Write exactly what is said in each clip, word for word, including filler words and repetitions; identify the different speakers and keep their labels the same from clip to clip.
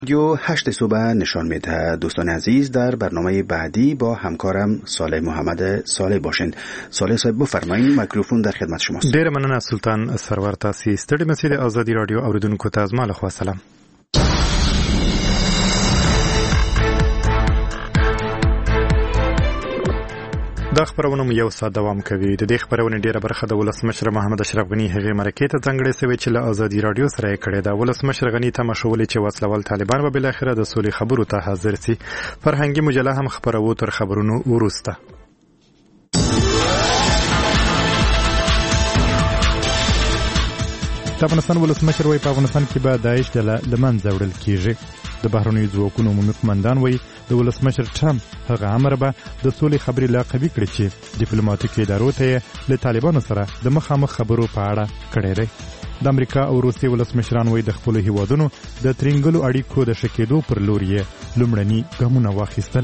Speaker 1: رادیو هشت صبح نشان میده. دوستان عزیز، در برنامه بعدی با همکارم صالح محمد صالح باشند. صالح صاحب بفرمایید، میکروفون در خدمت شماست.
Speaker 2: ډیر مننه سلطان سرور. تاسو ستړي مسئ د ازادي رادیو اوریدونکو ته زما له خوا سلام. دا خبرونه مو یو ساعت دوام کوي. د دې خبرونه ډیره برخه د ولسمشر محمد اشرف غنی هغه مرکې ته ځانګړې سوي چې له ازادي رادیو سره کړې ده. ولسمشر غنی ته مشولې چې وسلوال طالبان به بل اخره د سولې خبرو ته حاضر سي. فرهنګي مجله هم خبرو تر خبرونو ورسته. د افغانستان ولسمشر وایي په افغانستان کې به داعش د لمنځه وړل کیږي. د بهرنیو ځواکونو عمومي قومندان وایي د ولسمشر ټرمپ هغه امر به د سولې خبرې لا قوي کړي چې ډیپلوماټیکي ادارو ته له طالبانو سره د مخامخ خبرو په اړه کړی دی. د امریکا او روسیې ولسمشران وایي د خپلو هیوادونو د ترینګلو اړیکو د ښه کېدو پر لور یې لومړني ګامونه واخیستل.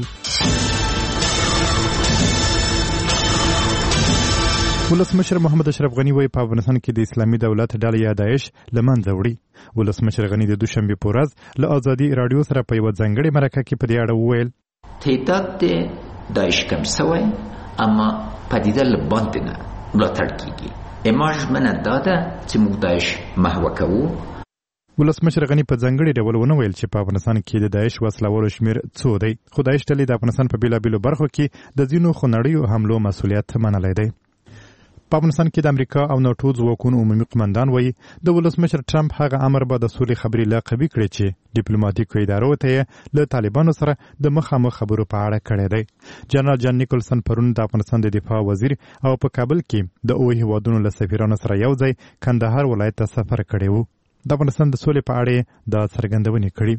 Speaker 2: ولسمشر محمد اشرف غنی وایي په افغانستان کې د اسلامي دولت ډلې یا داعش له منځه وړي. ولسمشر غنی د دوشنبه په ورځ له ازادي رادیو سره په یوه ځانګړې مرکه کې په دې اړه وویل
Speaker 3: تعداد داعش کم شوی اما پدیده له باندې نه ملاتړ کیږي. اماج منه داده چې موږ داعش محو کوو.
Speaker 2: ولسمشر غنی په ځانګړي ډول ونه ویل چې په افغانستان کې د داعش وسلوالو شمیر څو دی، خو داعش ډلې د افغانستان په بیلابیلو برخو کې د ځینو خونړیو حملو مسؤلیت منلی دی. په افغانستان کې د امریکا او ناټو ځواکونو عمومي قومندان وایي د ولسمشر ټرمپ هغه امر به د سولې خبرې لا قوي کړي چې ډیپلوماټیکو ادارو ته له طالبانو سره د مخامخ خبرو په اړه کړی دی. جنرال جان نیکلسن پرون د افغانستان د دفاع وزیر او په کابل کې د اوه هیوادونو له سفیرانو سره یو ځای کندهار ولایت ته سفر کړی و. د افغانستان د سولې په اړه د څرګندونې کړي.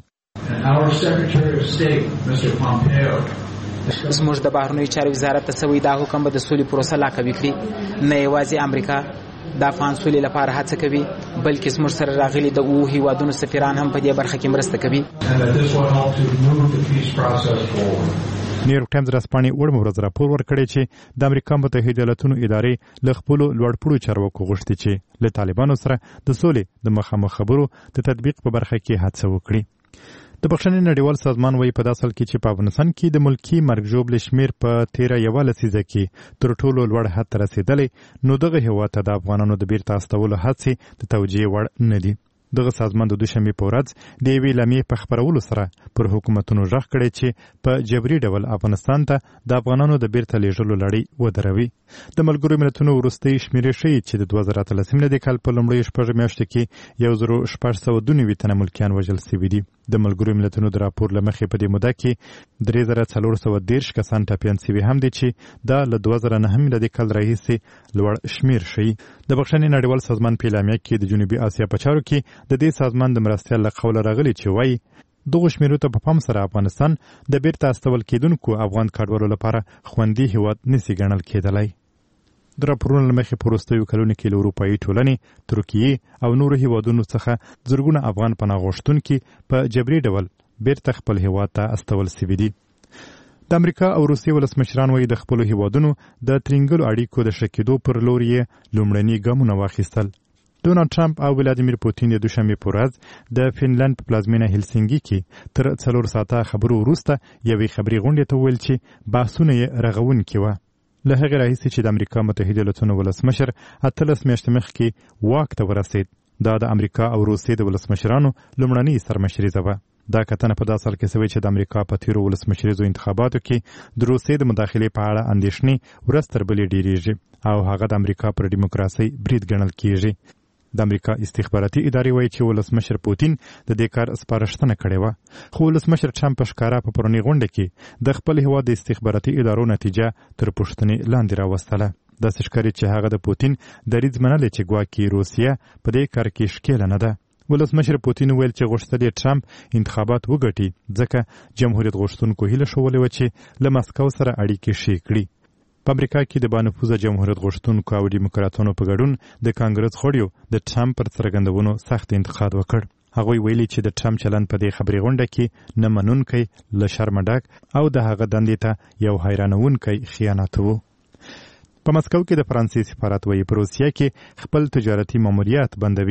Speaker 4: زموږ د بهرنیو چارو وزارت ته سوي دا حکم به د سولې پروسه لا قوي کړي. نه یوازې امریکا د افغان سولې لپاره هڅه کوي بلکې زموږ سره راغلي د اوه هیوادونو سفیران هم په دې برخه کې مرسته کوي.
Speaker 2: نیویورک ټایمز رسپانې وړمه ورځ راپور ورکړی چې د امریکا متحده ایالاتونو ادارې له خپلو لوړپوړو چارواکو غوښتي چې له طالبانو سره د سولې د مخامخ خبرو د تطبیق په برخه کې هڅه وکړي. د بخښنې نړیوال سازمان وایي په داسې حال کې چې په افغانستان کې د ملکي مرګ ژوبلې شمیر په تیره یوه لسیزه کې تر ټولو لوړ حد ته رسېدلی، نو دغه هېواد ته د افغانانو د بیرته استولو هڅې د توجیې وړ نه دي. دغه سازمان د دوشنبې په ورځ د یوې لمحې په خپرولو سره پر حکومتونو غږ کړی چې په جبري ډول افغانستان ته د افغانانو د بیرته لیږلو لړۍ ودروي. د ملګرو ملتونو وروستۍ شمیرې ښیي چې د دوه زره اتلسم میلادي کال په لومړیو شپږو میاشتو کې یو زر شپږ سوه دوه نوي تنه ملکیان وژل سوي دي. د ملګرو ملتونو د راپور له مخې په دې موده کې درې زره څلور سوه دېرش کسان ټپیان سوي هم دي چې دا له دوه زره نهم میلادي کال راهیسې لوړ شمیر ښیي. د بخښنې نړیوال سازمان په اعلامیه کې د جنوبي اسیا په چارو کې د دې سازمان د مرستیال له قوله راغلي چې وایي دغو شمیرو ته په پام سره افغانستان د بیرته استول کېدونکو افغان کډوالو لپاره خوندي هیواد نسي ګڼل کېدلی. د راپورونو له مخې په وروستیو کلونو کې له اروپایي ټولنې، ترکیې او نورو هیوادونو څخه زرګونه افغان پناه غوښتونکي په جبري ډول بیرته خپل هیواد ته استول سوي دي. د امریکا او روسیې ولسمشران وایي د خپلو هیوادونو د ترینګلو اړیکو د ښه کېدو پر لور یې لومړني ګامونه واخیستل. ډونالډ ټرمپ او ولادیمیر پوتین د دوشنبې په ورځ د فنلند په پلازمینه هلسینګي کې تر څلور ساعته خبرو وروسته یوې خبري غونډې ته وویل چې بحثونه یې رغونکي وه. له هغې راهیسې چې د امریکا متحده ایالاتونو ولسمشر اتلس میاشتې مخکې واک ته ورسېد، دا د امریکا او روسیې د ولسمشرانو لومړنۍ سرمشریزه وه. دا کتنه په داسې حال کې سوې چې د امریکا په تیرو ولسمشریزو انتخاباتو کې د روسیې د مداخلې په اړه اندېښنې ورځ تر بلې ډېرېږي او هغه د امریکا پر ډیموکراسۍ برید ګڼل کېږي. د امریکا استخباراتي ادارې وایي چې ولسمشر پوتین د دې کار سپارښتنه کړې وه، خو ولسمشر ټرمپ په ښکاره په پرونۍ غونډه کې د خپل هېواد د استخباراتي ادارو نتیجه تر پوښتنې لاندې راوستله. داسې ښکاري چې هغه د پوتین دریځ منلی چې ګواکې روسیه په دې کار کې ښکېله نه ده. ولسمشر پوتین ویل چې غوښتل یې ټرمپ انتخابات وګټي ځکه جمهوریت غوښتونکو هیله ښولې وه چې له مسکو سره اړیکې ښې کړي. په امریکا کې د بانفوذه جمهوریت غوښتونکو او ډیموکراتانو په ګډون د کانګرس غړیو د ټرمپ پر څرګندونو سخت انتقاد وکړ. هغوی ویلي چې د ټرمپ چلند په دې خبري غونډه کې نه منونکی، له شرمه ډک او د هغه دندې ته یو حیرانونکی خیانت و. په مسکو کې د فرانسې سفارت وایي په روسیه کې خپل تجارتي ماموریت بندوي.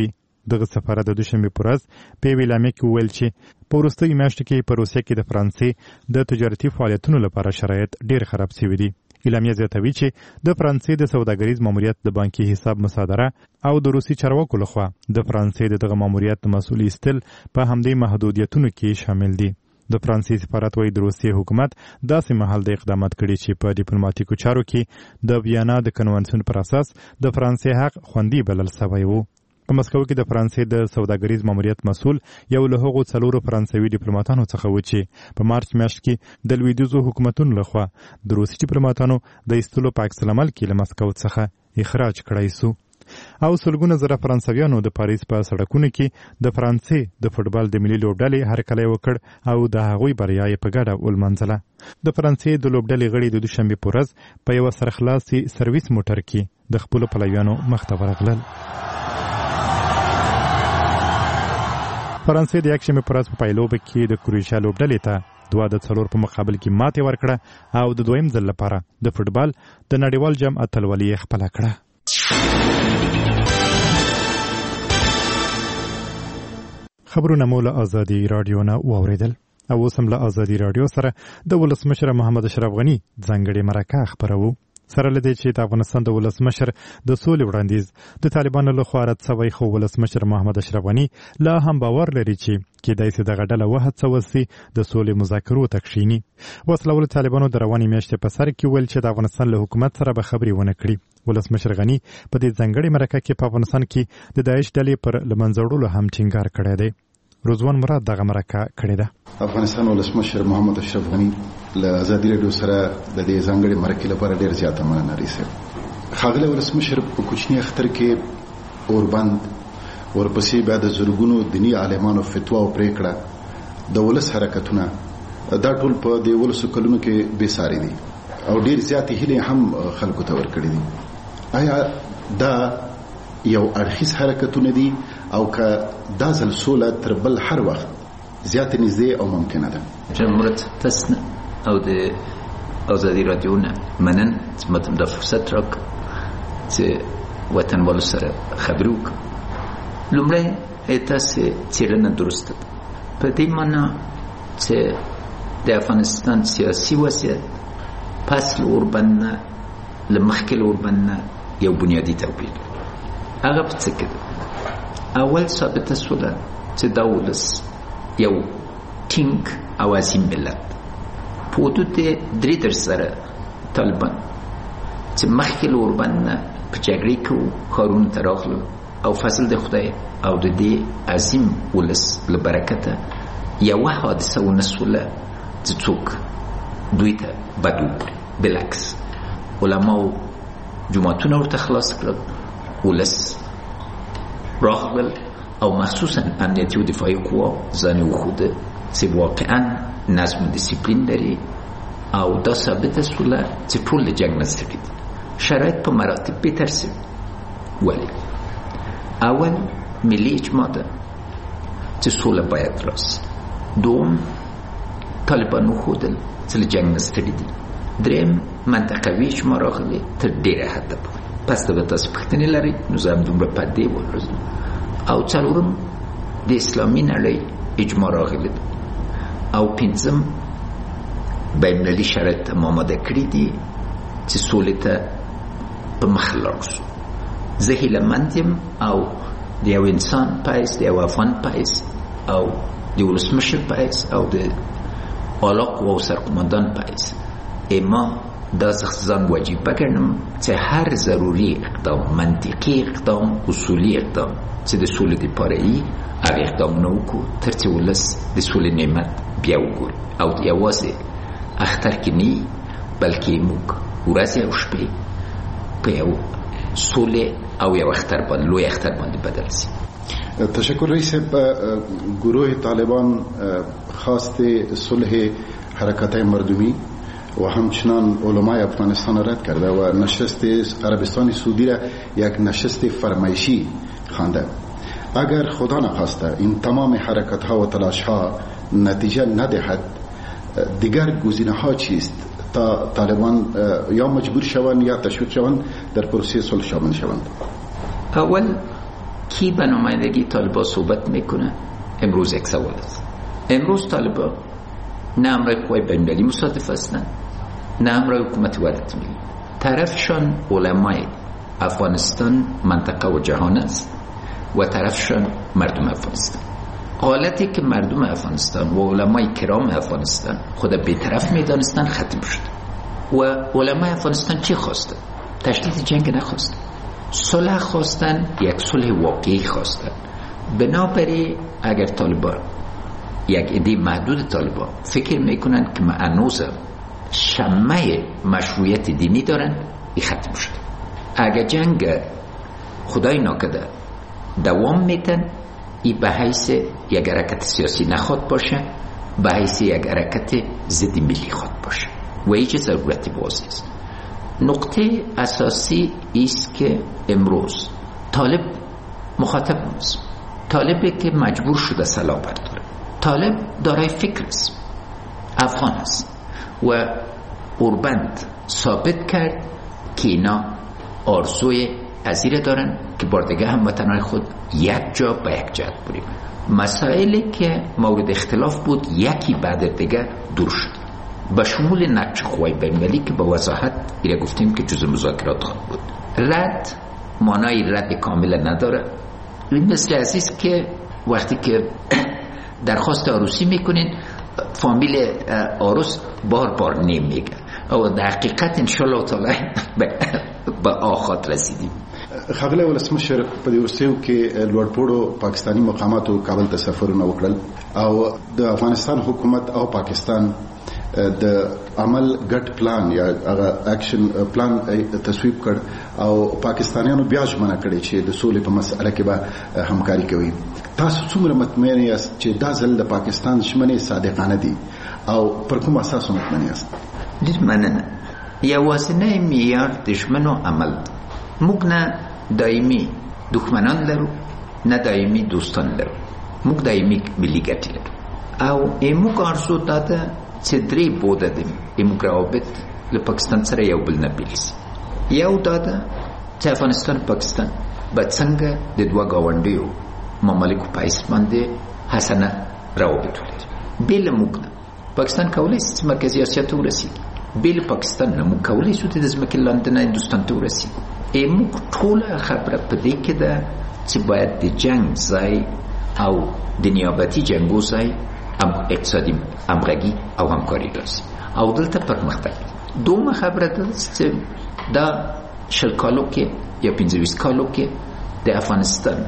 Speaker 2: دغه سفاره د دوشنبه په ورځ په ویلامه کې ویل چې په وروستۍ میاشت کې په روسیه کې د فرانسې د تجارتي فعالیتونو لپاره شرایط ډیر خراب شوي دي. اعلامیه زیاتوي چې د فرانسې د سوداګریز ماموریت د بانکي حساب مصادره او د روسي چارواکو لخوا د فرانسې د دغه ماموریت مسؤل ایستل په همدې محدودیتونو کې شامل دي. د فرانسې سفارت وايي د روسیې حکومت داسې مهال د اقدامات کړي چې په ډیپلوماټیکو چارو کې د ویانا د کنوانسیون پر اساس د فرانسې حق خوندي بلل شوی و. په مسکو کې د فرانسې د سوداګریز ماموریت مسؤل یو له هغو څلورو فرانسوي ډیپلوماټانو څخه و چې په مارچ میاشت کې د لویدیځو حکومتونو لخوا د روسي ډیپلوماټانو د ایستلو په عکس العمل کې له مسکو څخه اخراج کړای سو. او سلګونه زره فرانسویانو د پاریس په سړکونو کې د فرانسې د فوټبال د ملي لوبډلې هرکلی وکړ او د هغوی بریا یې په ګډه ولمانځله. د فرانسې د لوبډلې غړي د دوشنبه په ورځ په یوه سرخلاصي سرویس موټر کې د خپلو پلویانو مخ ته ورغلل. فرانسې د یکشنبه په ورځ په پایلوبه کې د کروشیا لوبډلې ته دوه د څلور په مقابل کې ماتې ورکړه او د دویم ځل لپاره د فوټبال د نړیوال جام اتلولي یې خپله کړه. خبرونه مو له ازادي راډیو نه واورېدل او اوس هم له ازادي راډیو سره د ولسمشر محمد اشرف غني ځانګړې مرکه خپروو. سره له دې چې د افغانستان د ولسمشر د سولې وړاندیز د طالبانو لخوا رد شوی، خو ولسمشر محمد اشرف غني لا هم باور لري چې کېدای شي دغه ډله وهڅول سي د سولې مذاکرو ته کښیني. وسله والو طالبانو د روانې میاشتې په سر کې ویل چې د افغانستان له حکومت سره به خبرې ونه کړي. ولسمشر غني په دې ځانګړې مرکه کې په افغانستان کې د داعش ډلې پر له منځه وړلو هم ټینګار کړی دی. رضوان مراد دغه مرکه کړې ده.
Speaker 5: افغانستان ولسمشر محمد اشرف غني له ازادي راډیو سره د دې ځانګړې مرکې لپاره ډېر زیاته مننه لري. ښاغلی ولسمشر په کوچني اختر کې اوربند ورپسې بیا د زرګونو دیني عالمانو فتوا او پریکړه د ولس حرکتونه دا ټول په دې ولسو کلونو کې بې ساري دي او ډېر زیاتې هیلې هم خلکو ته ورکړي دي. آیا دا یو اړخیز حرکتونه دي او که دا ځل سوله تر بل هر وخت زیاتې نږدې او ممکنه ده؟
Speaker 3: جمهوریت تسنه او د ازادي راډیو نه منن چې ماته د فرصت راکړ چې وطنوالو سره خبرې وکړم. لومړی تاسې څېړنه درسته ده په دې معنا چې د افغانستان سیاسي وضعیت پس له اوربند نه له مخکې له اوربند نه یو بنیادي توپیر لري. هغه په څه کې ده؟ اول ثابته شوله چې دا ولس یو ټینګ او عظیم ملت په حدود درې در سره طالبان چې مخکې له اوربند نه په جګړې کې وو ښارونو ته راغلل او فضل د خدای او د دې عظیم ولس له برکته یوه حادثه ونه شوله چې څوک دوی ته بد وکړي. بالعکس علماو جوماتونه ورته خلاص کړل، ولس راغلل او مخصوصا امنیتي او دفاعي قوا ځان وښوده چې واقعا نظم و دیسپلین لري او دا ثابته شوله چې ټول له جنګ نه ستړي دي. شرایط په مراتب بهتر شوي. ولې؟ اول ملي اجماع ده چې سوله باید راسي. دوم طالبان وښودل چې له جنګ نه ستړي دي. دریم منطقوي اجماع راغلی تر ډېره حده پورې. پس ته به تاسو پوښتنې لرئ نو زه همدومره په دې ولرزم. او څلورم د اسلامي نړۍ اجماع راغلی ده او پنځم بینالمللي شرایط ته آماده کړي دي چې سولې ته په مخ لاړ شو. زه هیلهمند یم او د یو انسان په حیث د یو افغان په حیث او د ولسمشر په حیث او د اعلی قواو سرقومندان په حیث اما دا ځان واجبه ګڼم چې هر ضروري اقدام، منطقي اقدام، اصولي اقدام چې د سولې دپاره یي هغه اقدامونه وکړو تر څو ولس د سولې نعمت بیا وګوري او یوازې اختر کې نه بلکې موږ ورځې او شپې په یو سولې او یو اختر باندې لوی اختر باندې بدل شي.
Speaker 5: تشکر رئیس. گروه طالبان خواست صلح حرکت مردمی و همچنان علمای افغانستان را رد کرده و نشست عربستان سعودی را یک نشست فرمایشی خوانده. اگر خدا نخواسته این تمام حرکت ها و تلاش ها نتیجه ندهد دیگر گزینه ها چیست تا طالبان یا مجبور شوند یا تشویق شوند در پروسه صلح شامل شوند؟
Speaker 3: اول کی به نمایندگی طالبان صحبت میکنه؟ امروز یک سوال است. امروز طالبان نه همراه قوای بین‌المللی مصادف هستند، نه همراه حکومت وحدت ملی. طرفشان علمای افغانستان، منطقه و جهان است و طرفشان مردم افغانستان. حالتی که مردم افغانستان و علمای کرام افغانستان خود بی‌طرف میدانستن ختم شد و علمای افغانستان چی خواستن؟ تشدید جنگ نخواستن، صلح خواستن، یک صلح واقعی خواستن. بنابراین اگر طالبان، یک عده محدود طالبان فکر میکنن که هنوز شمه مشروعیت دینی دارن، این ختم شد. اگر جنگ خدای ناکرده دوام میتن، این به حیث یک حرکت سیاسی نخواد باشه، به حیث یک حرکت ضد ملی خواد باشه و هیچ ضرورتی واضح است. نقطه اساسی است که امروز طالب مخاطب است، طالبی که مجبور شده سلاح برداره، طالب دارای فکر است، افغان است و اوربند ثابت کرد که اینا آرزوی پذیر دارن که بار دیگه هموطنان خود یک جا به یک جهت بریم. مسائلی که مورد اختلاف بود یکی بعد دیگه دور شد، به شمول نقش قوای بین‌المللی که به وضاحت ایره گفتیم که جزء مذاکرات خود بود. رد معنای رد کامل نداره. این مثل عزیز که وقتی که درخواست عروسی میکنین فامیل عروس بار بار نمیگه او در حقیقت انشالله تعالی به آخات رسیدیم.
Speaker 5: ښاغلی ولسمشر، په دې وروستیو کې لوړپوړو پاکستاني مقاماتو کابل ته سفرونه وکړل او د افغانستان حکومت او پاکستان د عمل ګډ پلان یا هغه اکشن پلان تصویب کړ او پاکستانیانو بیا ژمنه کړې چې د سولې په مسله کې به همکاري کوي. تاسو څومره مطمئن یاست چې دا ځل د پاکستان ژمنې صادقانه دي او پر کوم اساس مطمئن یاست؟
Speaker 3: ډېر مننه. یوازینی معیار د ژمنو عمل. موږ نه دایمي دښمنان لرو، نه دایمي دوستان لرو، موږ دایمي ملي ګټې لرو او موږ ارزو دا ده چې درې بوده دي موږ روابط له پاکستان سره یو بل نه بیل سي. یو دا ده چې افغانستان پاکستان به څنګه د دوه ګاونډیو ممالکو په حیث باندې حسنه روابط ولري. بېله موږ نه پاکستان کولی شي چې مرکزي اسیا ته ورسېږي، بېله پاکستان نه موږ کولی شو چې د ځمکې لاندې نه هندوستان ته ورسېږو. موږ ټوله خبره په دې کې ده چې باید د جنگ ځای او د نیابتي جنګو ځای اقتصادي همغږي او همکاري راسي او دلته پرمختګ. دومره خبره ده چې دا شل کالو کې یا پنځه ویشت کالو کې د افغانستان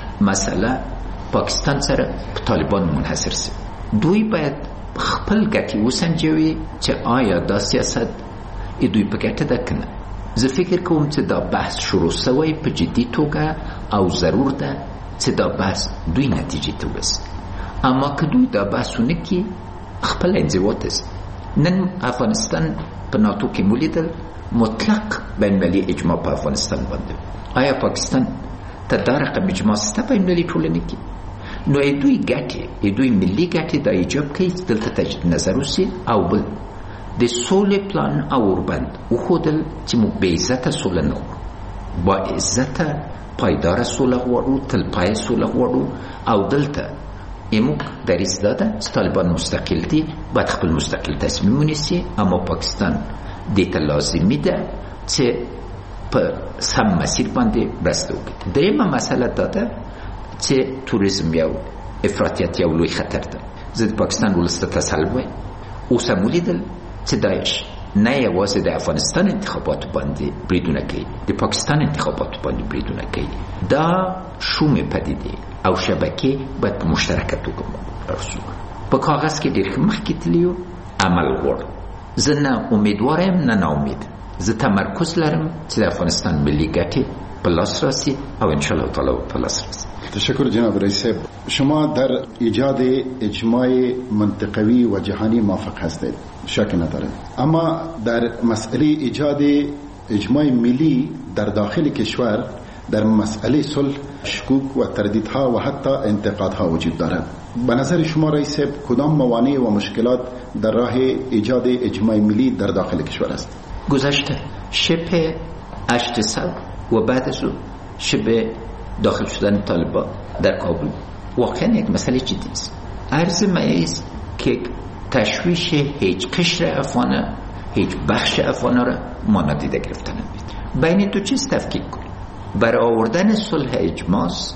Speaker 3: مسله پاکستان سره په طالبان منحصر سي. دوی باید خپل ګټې وسنجوي چې آیا دا سیاست دوی په ګټه ده که نه. زه فکر کوم چې دا بحث شروع سوی په جدي توګه او ضرور ده چې دا بحث دوی نتیجې ته ورسي. اما که دوی دا بحثونه کې خپل انضباط است. نن افغانستان په ناتو کې مولیدل مطلق بین‌المللي اجماع په افغانستان باندې. آیا پاکستان ته دا رقم اجماع سته په بین‌المللي ټولنه کې؟ نو دوی ګټې دوی ملي ګټې دا ایجاب کوي دلته تجدید نظر وسي او بل د سولې پلان او اوربند وښودل چې موږ بې عزته سوله نه غواړو، با عزته پایداره سوله غواړو، تلپایه سوله غواړو او دلته موږ دریځ دا ده چې طالبان مستقل دي، باید خپل مستقل تصمیم ونیسي، اما پاکستان دې ته لازمي ده چې په سم مسیر باندې مرسته وکړي. درېیمه مسله دا ده چې توریزم یو افراطیت یو لوی خطر ده. زه د پاکستان ولس ته تسل وایم، اوس هم ولیدل چې داعش نه یوازې د افغانستان انتخاباتو باندې بریدونه کوي، د پاکستان انتخاباتو باندې بریدونه کوي. دا شومې پدیدې او شبکې باید په مشترکه توګه رسو. په کاغذ کې ډېر مخکې تللي عمل غواړو. زه نه امیدوار یم نه ناامید. زه تمرکز لرم چې د افغانستان ملي ګټې په لاس راسي او انشاءالله تعالی په لاس راسي.
Speaker 5: تشکر جناب رئیس صاحب. شما در ایجاد اجماع منطقوی و جهانی موافق هستید، شک ندارم، اما در مسئله ایجاد اجماع ملی در داخل کشور در مسئله صلح شکوک و تردیدها و حتی انتقادها وجود دارد. به نظر شما رئیس صاحب کدام موانع و مشکلات در راه ایجاد اجماع ملی در داخل کشور است؟
Speaker 3: گذشته شبه هشت سال و بعد از او شبه داخل شدن طالبان در کابل واقعا یک مسئله جدی است. عرض مایست که تشویش هیچ قشر افغانه، هیچ بخش افغانه را ما نادیده گرفتن نمید. بین دو چیز تفکیک کنیم. برای آوردن صلح اجماس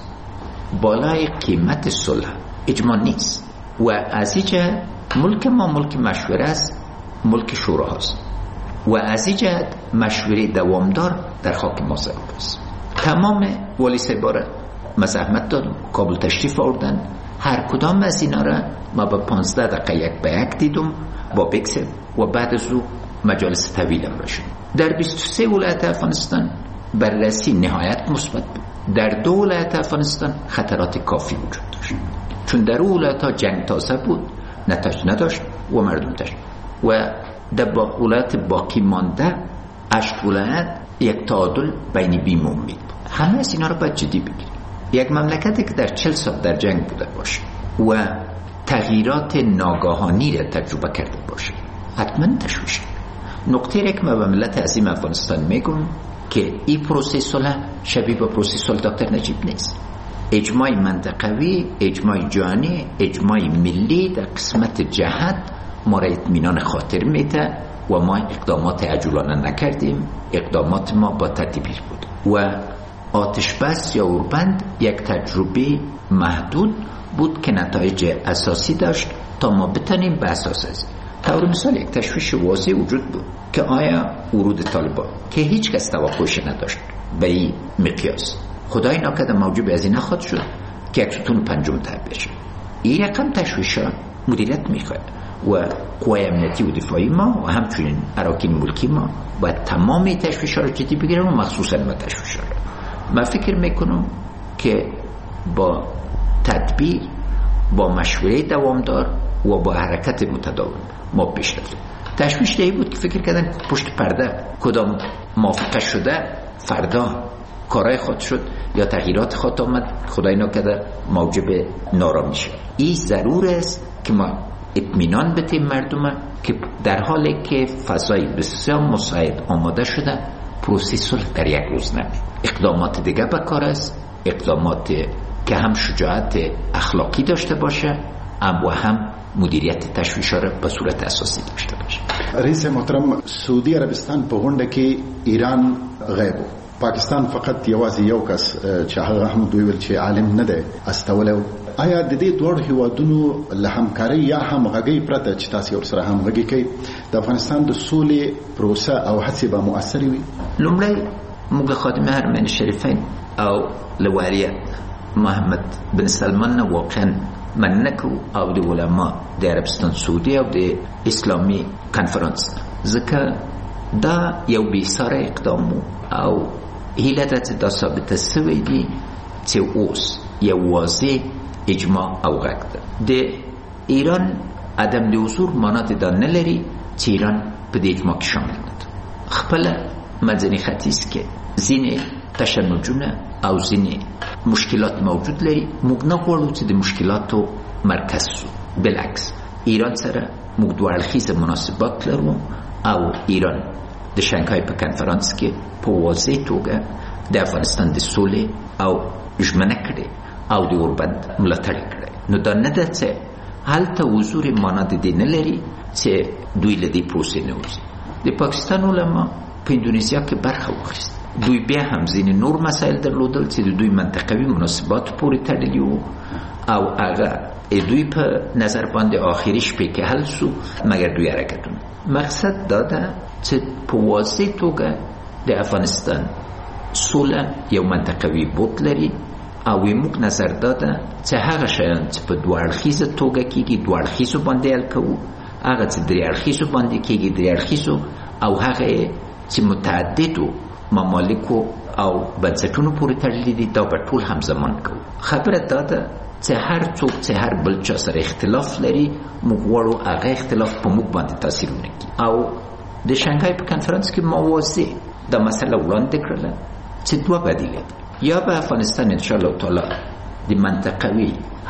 Speaker 3: بالای قیمت صلح اجماع نیست و از این جهت ملک ما ملک مشوره است، ملک شورا هست و از این جهت مشوره دوامدار در خاک ما ضروری است. تمام والی سیباره مزاحمت دادم، کابل تشریف آوردن، هر کدام از اینا را ما با پانزده دقیقه یک به یک دیدم با بکسب و بعد از او مجالس طویلم را شد. در بیست و سه ولایت افغانستان بررسی نهایت مثبت بود. در دو ولایت افغانستان خطرات کافی وجود داشت، چون در اون ولایت ها جنگ تازه بود، نتایج نداشت و مردم داشت و در با ولایت باقی مانده هشت ولایت یک تعادل بین بیم و امید بود. همه از اینا رو باید جدی بگیریم. یک مملکتی که در چل سال در جنگ بوده باشه و تغییرات ناگهانی را تجربه کرده باشه حتما تشویش. نقطه را که من به ملت عظیم افغانستان میگم که این پروسه صلح شبیه به پروسه صلح دکتر نجیب نیست. اجماع منطقوی، اجماع جهانی، اجماع ملی در قسمت جهت ما را اطمینان خاطر میده و ما اقدامات عجولانه نکردیم. اقدامات ما با تدبیر بود و آتش بس یا اوربند یک تجربه محدود بود که نتایج اساسی داشت تا ما بتانیم به اساس از طور مثال یک تشویش واضح وجود بود که آیا ورود طالبان که هیچ کس توقعش نداشت به این مقیاس، خدای ناکرده موجب از این نخواهد شد که یک ستون پنجم تبدیل بشه. این رقم تشویش ها مدیریت میخواد و قوای امنیتی و دفاعی ما و همچنین اراکین ملکی ما باید تمام تشویش ها رو جدی بگیرن و مخصوصا ما تشویش ها رو. من فکر میکنم که با تدبیر، با مشوره دوامدار و با حرکت متداول ما پیش رفتیم. تشویش دیگه بود که فکر کردن پشت پرده کدام موافقه شده فردا کارای خود شد یا تغییرات خود آمد، خدای ناکرده موجب نارامی شد. این ضرور است که ما اطمینان بدیم مردم که در حالی که فضای بسیار مساعد آماده شده پروسه صلح در یک روز نمید. اقدامات دیگه بکار است، اقدامات که هم شجاعت اخلاقی داشته باشه و هم مدیریت تشویش‌ها را به صورت اساسی داشته باشه.
Speaker 5: رئیس محترم، سعودی عربستان په غونډه کې ایران غیب و. پاکستان فقط یوازې یو کس چې هغه هم دوی ول چې عالم نه دی استولو. آیا د دې دوه هیوادونو له همکارۍ یا همغږۍ پرته چې تاسو ورسره همغږي کوي د افغانستان د سولې پروسه او هڅې به مؤثرې وي؟
Speaker 3: لومړی موږ خادم حرمین شریفین او لواریه محمد بن سلمان واقعا من نکو او د علما د عربستان سعودي او د اسلامي کنفرانس ځکه دا یو بیساره اقدام او هیله ده چې دا ثابته سوی دي چې اوس یو واضح اجماع او غږ ده. د ایران عدم د حضور مانات دا نلري چې ایران په دې اجماع کې شامل نه ده. خپل منځني ختیځ کې ځینې تشنجونه او ځینې مشکلات موجود لري. موږ نه غواړو چې د مشکلاتو مرکز شو، بالعکس ایران سره موږ دوه اړخیزه مناسبات لرو او ایران د شانګهای په کنفرانس کې په واضح توګه د افغانستان د سولې او ژمنه کړې او د اوربند ملاتړ کړې. نو دا نه ده چې هلته حضور مانند دې نه لري چې دوی له دې پروسې نه وځي. د پاکستان علما په اندونیزیا کې برخه واخیست. دوی بیا هم ځینې نور مسایل درلودل چې د دوی منطقوي مناسبات پورې تړلي وو او هغه دوی په نظر باندې آخري شپې کې حل شو، مګر دوی حرکتونه. مقصد دا ده چې په واضح توګه د افغانستان سوله یو منطقوي بود لري او موږ نظر داده چې هغه شیان چې په دوه اړخیزه توګه کېږي دوه اړخیزو باندې حل کوو، هغه چې درې اړخیزو باندې کېږي درې اړخیزو، او هغه چې متعددو ممالکو او بنسټونو پورې تړلي دي دا به ټول همزمان کوو. خبره دا ده چې هر څوک چې هر بل چا سره اختلاف لري موږ غواړو هغه اختلاف په موږ باندې تاثیر ونه کړي. او د شانګهای په کنفرانس کې موازی دا مسله وړاندې کړله چې دوه بدیله دي. یا به افغانستان ان شاء الله تعالی د منطقوي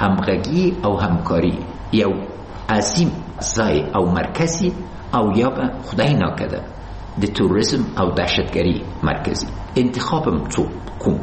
Speaker 3: همغږي او همکاري یو عظیم ځای او مرکزی، او یا به خدای ناکرده د توریسم او دهشتګری مرکزی. انتخابم څوک کوم ده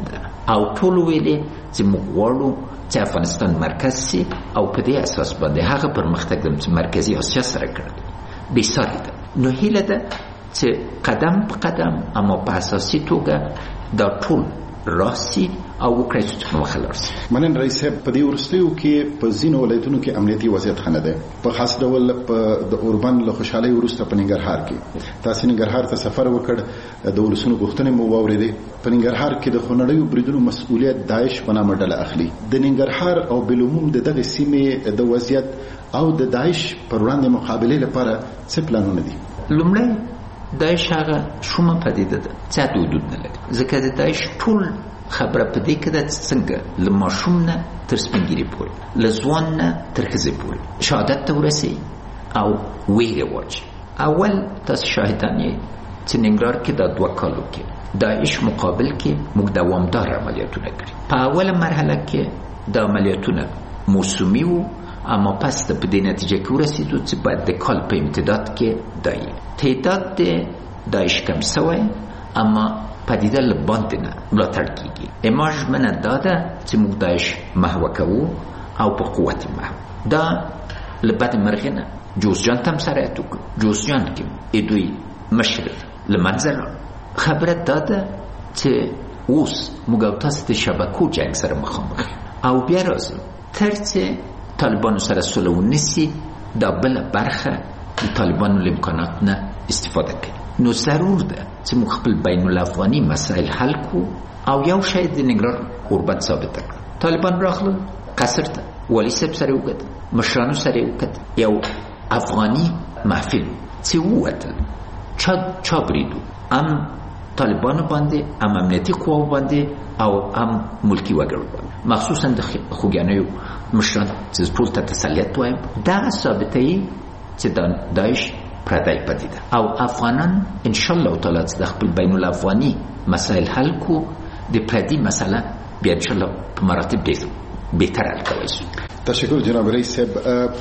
Speaker 3: او ټول ویلې چې موږ غواړو چې افغانستان مرکز سي او په دې اساس باندې هغه پرمختګ د مرکزی اسیا سره کړل بې ساري ده. نو هیله ده چې قدم په قدم اما په اساسي توګه دا ټول راسي او وکړي چې مخ لاړ شي.
Speaker 5: منن رئیس صاحب په دې ورستیو کې په ځینو ولایتونو کې امنیتي وضعیت خنه ده، په خاص ډول په د اوربن له خوشحالي ورسته په ننګرهار کې تاسو ننګرهار ته سفر وکړ، د ولسونو غوښتنې مو واورېدې. په ننګرهار کې د خونړیو بریدونو مسؤلیت داعش په نامه ډله اخلي. د ننګرهار او بلوموم د دغه سیمې د وضعیت او د داعش پر وړاندې مقابله لپاره څه پلانونه دي؟
Speaker 3: لومړی داعش هغه شومه پدیده ده چې حدود نه لري، ځکه د داعش ټول خبره په دې کې ده چې څنګه له ماشوم نه تر سپینګیري پورې، له ځوان نه تر ښځې پورې شهادت ته ورسوي او ویره واچي. اول تاسو شاهدان یې چې ننګرهار کې دا دوه کالو کې داعش مقابل کې موږ دوامدار عملیاتونه کړي. په اوله مرحله کې د عملیاتونه موسمي وو، اما پس ته په دې نتیجه کې ورسېدو چې باید د کال په امتداد کې دایي تعداد د داعش کم سوی، اما پدیده لباندې نه ملاتړ کېږي. اما ژمنه دا ده چې موږ داعش محوه کوو او په قوت محو. دا له بد مرغې نه جوزجان ته هم سرایت وکړو. جوزجان کې دوی مشر له منځه لاړ. خبره دا ده چې اوس موږ او تاسو د شبکو جنګ سره مخامخ او بیا راځو تر چې طالبانو سره سوله ونیسي دا بله برخه د طالبانو له امکانات نه استفاده کوي. نو ضرور ده چې موږ خپل بین الافغاني مسائل حل کړو او یو شی د ننګرهار غربت ثابت کړو. طالبان راغلل قصر ته، والي صاحب سره وکړه، مشرانو سره وکړه، یو افغاني محفل چې ووتل چا چا بریدو ام طالبانو باندې، ام امنیتي قواو باندې او ام ملکی وګړو باندې، مخصوصا د خوګیانیو مشران چې ټول ته تسلیت وایم. دا ثابتوي چې داعش پردی پدیده او افغانان ان شاء الله تعالی د خپل بین الافغاني مسائل حل کو د پردی مسئله بیا ان شاء الله په مراتب ډیر بهتر حل کوي.
Speaker 5: تشکر جناب رئیس صاحب.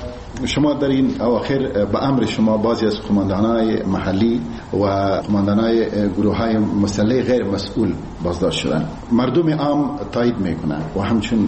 Speaker 5: شما در این اواخر به امر شما بعضی از قماندانای محلی و قماندانای گروه‌های مسلح غیر مسئول بازداشت شدن. مردم عام تایید میکنن و همچون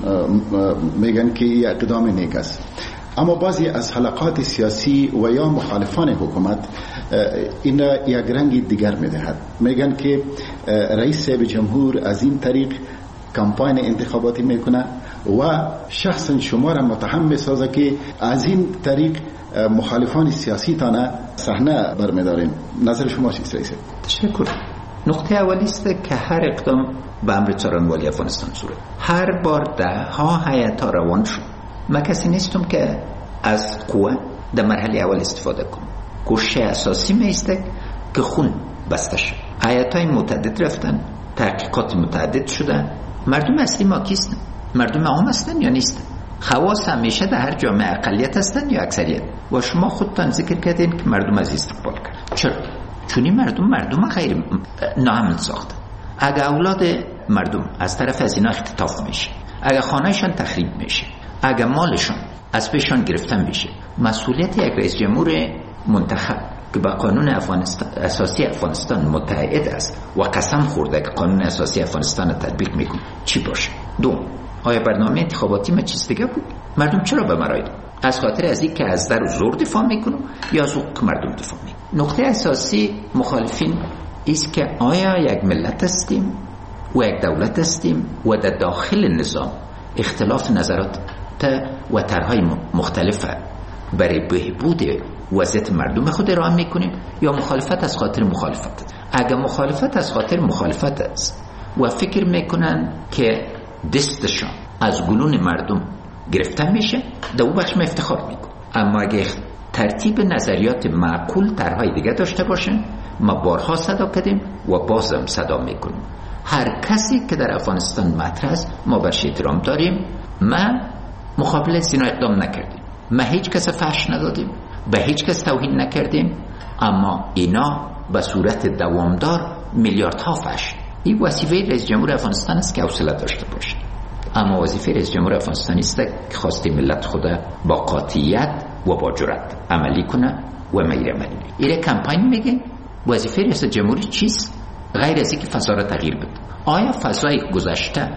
Speaker 5: میگن که این اقدام نیک است، اما بعضی از حلقات سیاسی و یا مخالفان حکومت این را یک رنگ دیگر میدهد. میگن که رئیس صاحب جمهور از این طریق کمپاین انتخاباتی میکنه و شخصا شما را متهم میسازه که از این طریق مخالفان سیاسی تانه صحنه برمیدارین. نظر شما چیست رئیس؟
Speaker 3: تشکر. نقطه اولی است که هر اقدام به امر څارنوالۍ افغانستان صورت، هر بار ده ها هیئت روان شد. من کسی نیستم که از قوه در مرحله اول استفاده کنم. کوشش اساسی میسته که خون بسته شد. هیئت‌های متعدد رفتن، تحقیقات متعدد شده. مردم اصلی ما کیستن؟ مردم عام هستن یا نیستن؟ خواص همیشه در هر جامعه اقلیت هستن یا اکثریت؟ و شما خودتان ذکر کردین که مردم از استقبال کرد. چرا؟ چون این مردم مردم غیر ناامن ساختن. اگه اولاد مردم از طرف از اینا اختطاف میشه، اگه خانهشان تخریب میشه، اگه مالشان از پیشان گرفتن میشه، مسئولیت یک رئیس جمهور منتخب که با قانون افغانستان اساسی افغانستان متحد است و قسم خورده که قانون اساسی افغانستان را تطبیق میکنه چی باشه؟ دو، آیا برنامه انتخاباتی ما چیز دیگه بود؟ مردم چرا به مرای از خاطر از این که از در و زور دفاع میکنه یا از حقوق مردم دفاع میکنه؟ نقطه اساسی مخالفین است که آیا یک ملت هستیم و یک دولت هستیم و در داخل نظام اختلاف نظرات و طرح‌های مختلف برای بهبود وضعیت مردم خود ارائه میکنیم یا مخالفت از خاطر مخالفت؟ اگر مخالفت از خاطر مخالفت است و فکر میکنن که دستشان از گلون مردم گرفته میشه، در اون بخش ما افتخار میکنم. اما اگر ترتیب نظریات معقول طرح‌های دیگه داشته باشن، ما بارها صدا کردیم و بازم صدا میکنیم. هر کسی که در افغانستان مطرح است ما برش احترام داریم. ما مقابل سینا اقدام نکردیم، ما هیچ کس فحش ندادیم، به هیچ کس توهین نکردیم، اما اینا به صورت دوامدار میلیاردها فحش. این وظیفه رئیس جمهور افغانستان است که حوصله داشته باشه، اما وظیفه رئیس جمهور افغانستان است که خواسته ملت خود با قاطعیت و با جرأت عملی کنه و میر عملی. ایره کمپاین میگه وظیفه رئیس جمهوری چیست؟ غیر از اینکه فضا را تغییر بده. آیا فضای گذشته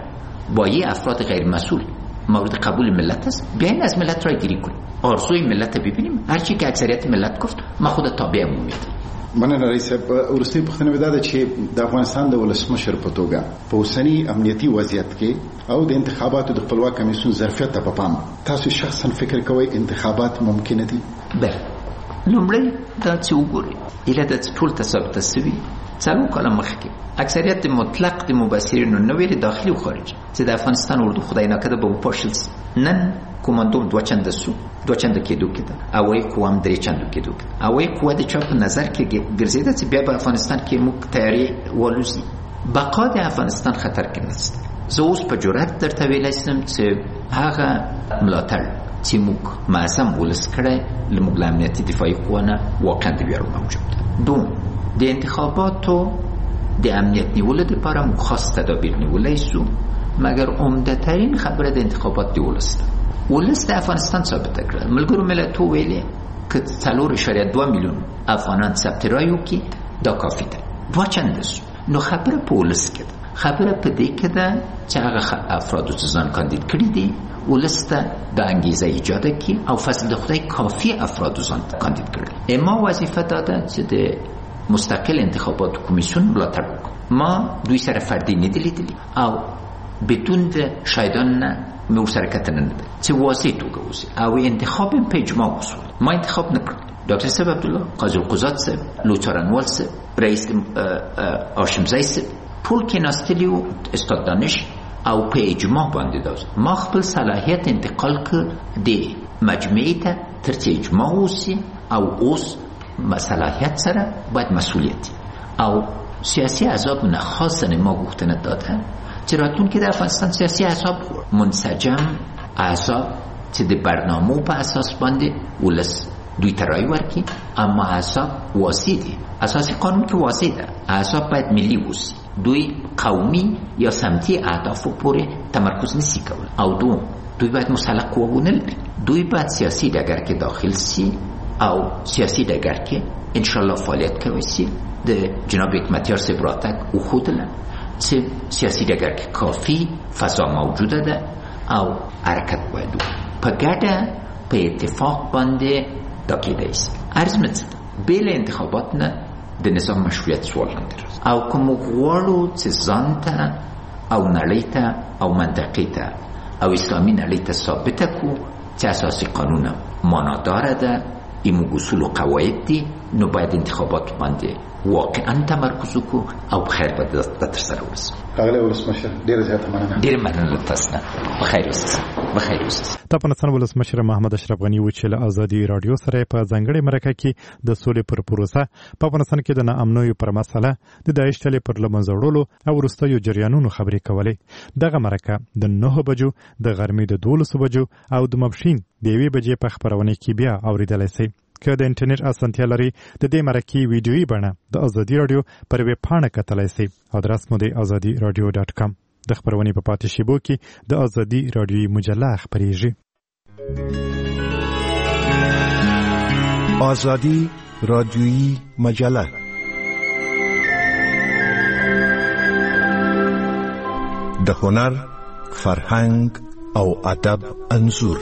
Speaker 3: با یه افراد غیر مسئول مورد قبول ملت است، بیاین از ملت رای گیری کنیم، آرزوی ملت ببینیم، هرچی که اکثریت ملت گفت ما خود تابع مومید.
Speaker 5: مننه رئیس صاحب. ورستي پښتنه ودا چې د افغانستان د ولسمشر په توګه په اوسنی امنیتي وضعیت کې او د انتخاباتو د خپلواک کمیسیون ظرفیت ته په پام تاسو شخصا فکر کوئ انتخابات ممکن دي؟
Speaker 3: بله، لومړی دا چې وګورئ ایله د ټول ثابته شوي څلور کاله مخکې اکثریت مطلق د مبصرینو نو ویل داخلي او خارجي چې د افغانستان اردو خدای نکرده به وپاشل. نن کوماندوم دوه چنده سو دوه چنده کېدو کېده، اوای قوام درې چنده کېدو کېده. اوای قوه د چا په نظر کې ګرځیده چې بیا په افغانستان کې موږ تیاری ولوزي. بقا د افغانستان خطر کې نشته. زه اوس په جرأت درته ویلی شم چې هغه ملاتړ چې موږ معظم ولس کړی له موږ له امنیتي دفاعي قوه نه واقعا د ویاړ موجود ده. دوم، د انتخاباتو د امنیت نیولو لپاره موږ خاص تدابیر نیولی شو، مګر عمده ترین خبره د انتخابات د ولس ده. ولس د افغانستان ثابته کړه. ملګرو ملتونو ویلي که څلور اعشاریه دوه میلیون افغانان ثبت رای وکړي دا کافي ده. دوه چنده شو. نو خبره په ولس کې ده. خبره په دې کې ده چې هغه افرادو چې ځان کاندید کړي دي ولس ته د انګیزه ایجاد کړي او فضل خدای کافی افرادو ځان کاندید کړي. اما وظیفه داده چې د مستقل انتخابات کمیسیون ملاتړ وکړي. ما دوی سره فردي نه دي لیدلي او بدون د شایدان نه مې ورسره کتنه نه ده چې واضح توګه اوسي او انتخاب په اجماع وشول. ما انتخاب نه کړ. ډاکټر صاحب عبدالله، قاضي القضات صاحب، لوچارنوال صاحب، رئیس هاشمزی صاحب ټول کې ناستلي وو، استاد دانش، او په اجماع باندې دا ما خپل صلاحیت انتقال کړ د مجمعې ته تر چې اجماع وشي او اوس صلاحیت سره باید مسئولیت او سیاسی احزاب نه خاصه ما غوښتنه داده چې راتلونکي د افغانستان سیاسي احزاب منسجم احزاب چې د برنامو په اساس باندې ولس دوی ته رای ورکړي، اما احزاب واضح دي. اساسي قانون کې واضح ده احزاب باید ملي اوسي، دوی قومي یا سمتي اهدافو پورې تمرکز نشي کول. او دوم، دوی باید مسلح قوه ونه لري. دوی باید سیاسي ډګر کې داخل سي او سیاسي ډګر کې ان شاء الله فعالیت کوي. سي د جناب حکمتیار صاحب راتګ وښودله چې سیاسي ډګر کې کافي فضا موجوده ده او حرکت باید په ګډه په اتفاق باندې دا کېدای شي. عرض مې څه بې له انتخابات نه د نظام مشروعیت سوال لاندې راځي او که موږ غواړو چې ځان ته او نړۍ ته او منطقې ته او اسلامي نړۍ ته ثابته کړو چې اساسي قانون معناداره ده، این اصول و قواعد دي، نو باید انتخابات باندې واقعا تمرکز وکړو او بخیر به د ترسره ورسو.
Speaker 5: ښاغلی ولسمشر ډېره زیاته مننه.
Speaker 3: ډېره مننه له تاسو نه. بخیر اوسئ. بخیر اوسئ.
Speaker 2: د افغانستان ولسمشر محمد اشرف غني و چې له ازادي رادیو سره په ځانګړې مرکه کې د سولې پر پروسه په افغانستان کې د ناامنیو پر مسله د داعش ډلې پر له منځه وړلو او وروستیو جریانونو خبرې کولې. دغه مرکه د نهه بجو د غرمې د دولسو بجو او د ماپښین د یوې بجې په خپرونه کې بیا اوریدلی شئ. که د انټرنیټ اسانتیا لري د دې مرکې ویډیویي بڼه د ازادي رادیو پر ویب پاڼه کتلی شئ. ادرس مو د ازادي رادیو ډاټ کام. د خبرونې په پاتې شیبو کې د ازادي رادیوي مجله خپریږي.
Speaker 6: ازادي رادیویی مجله د هنر، فرهنګ او ادب انځور.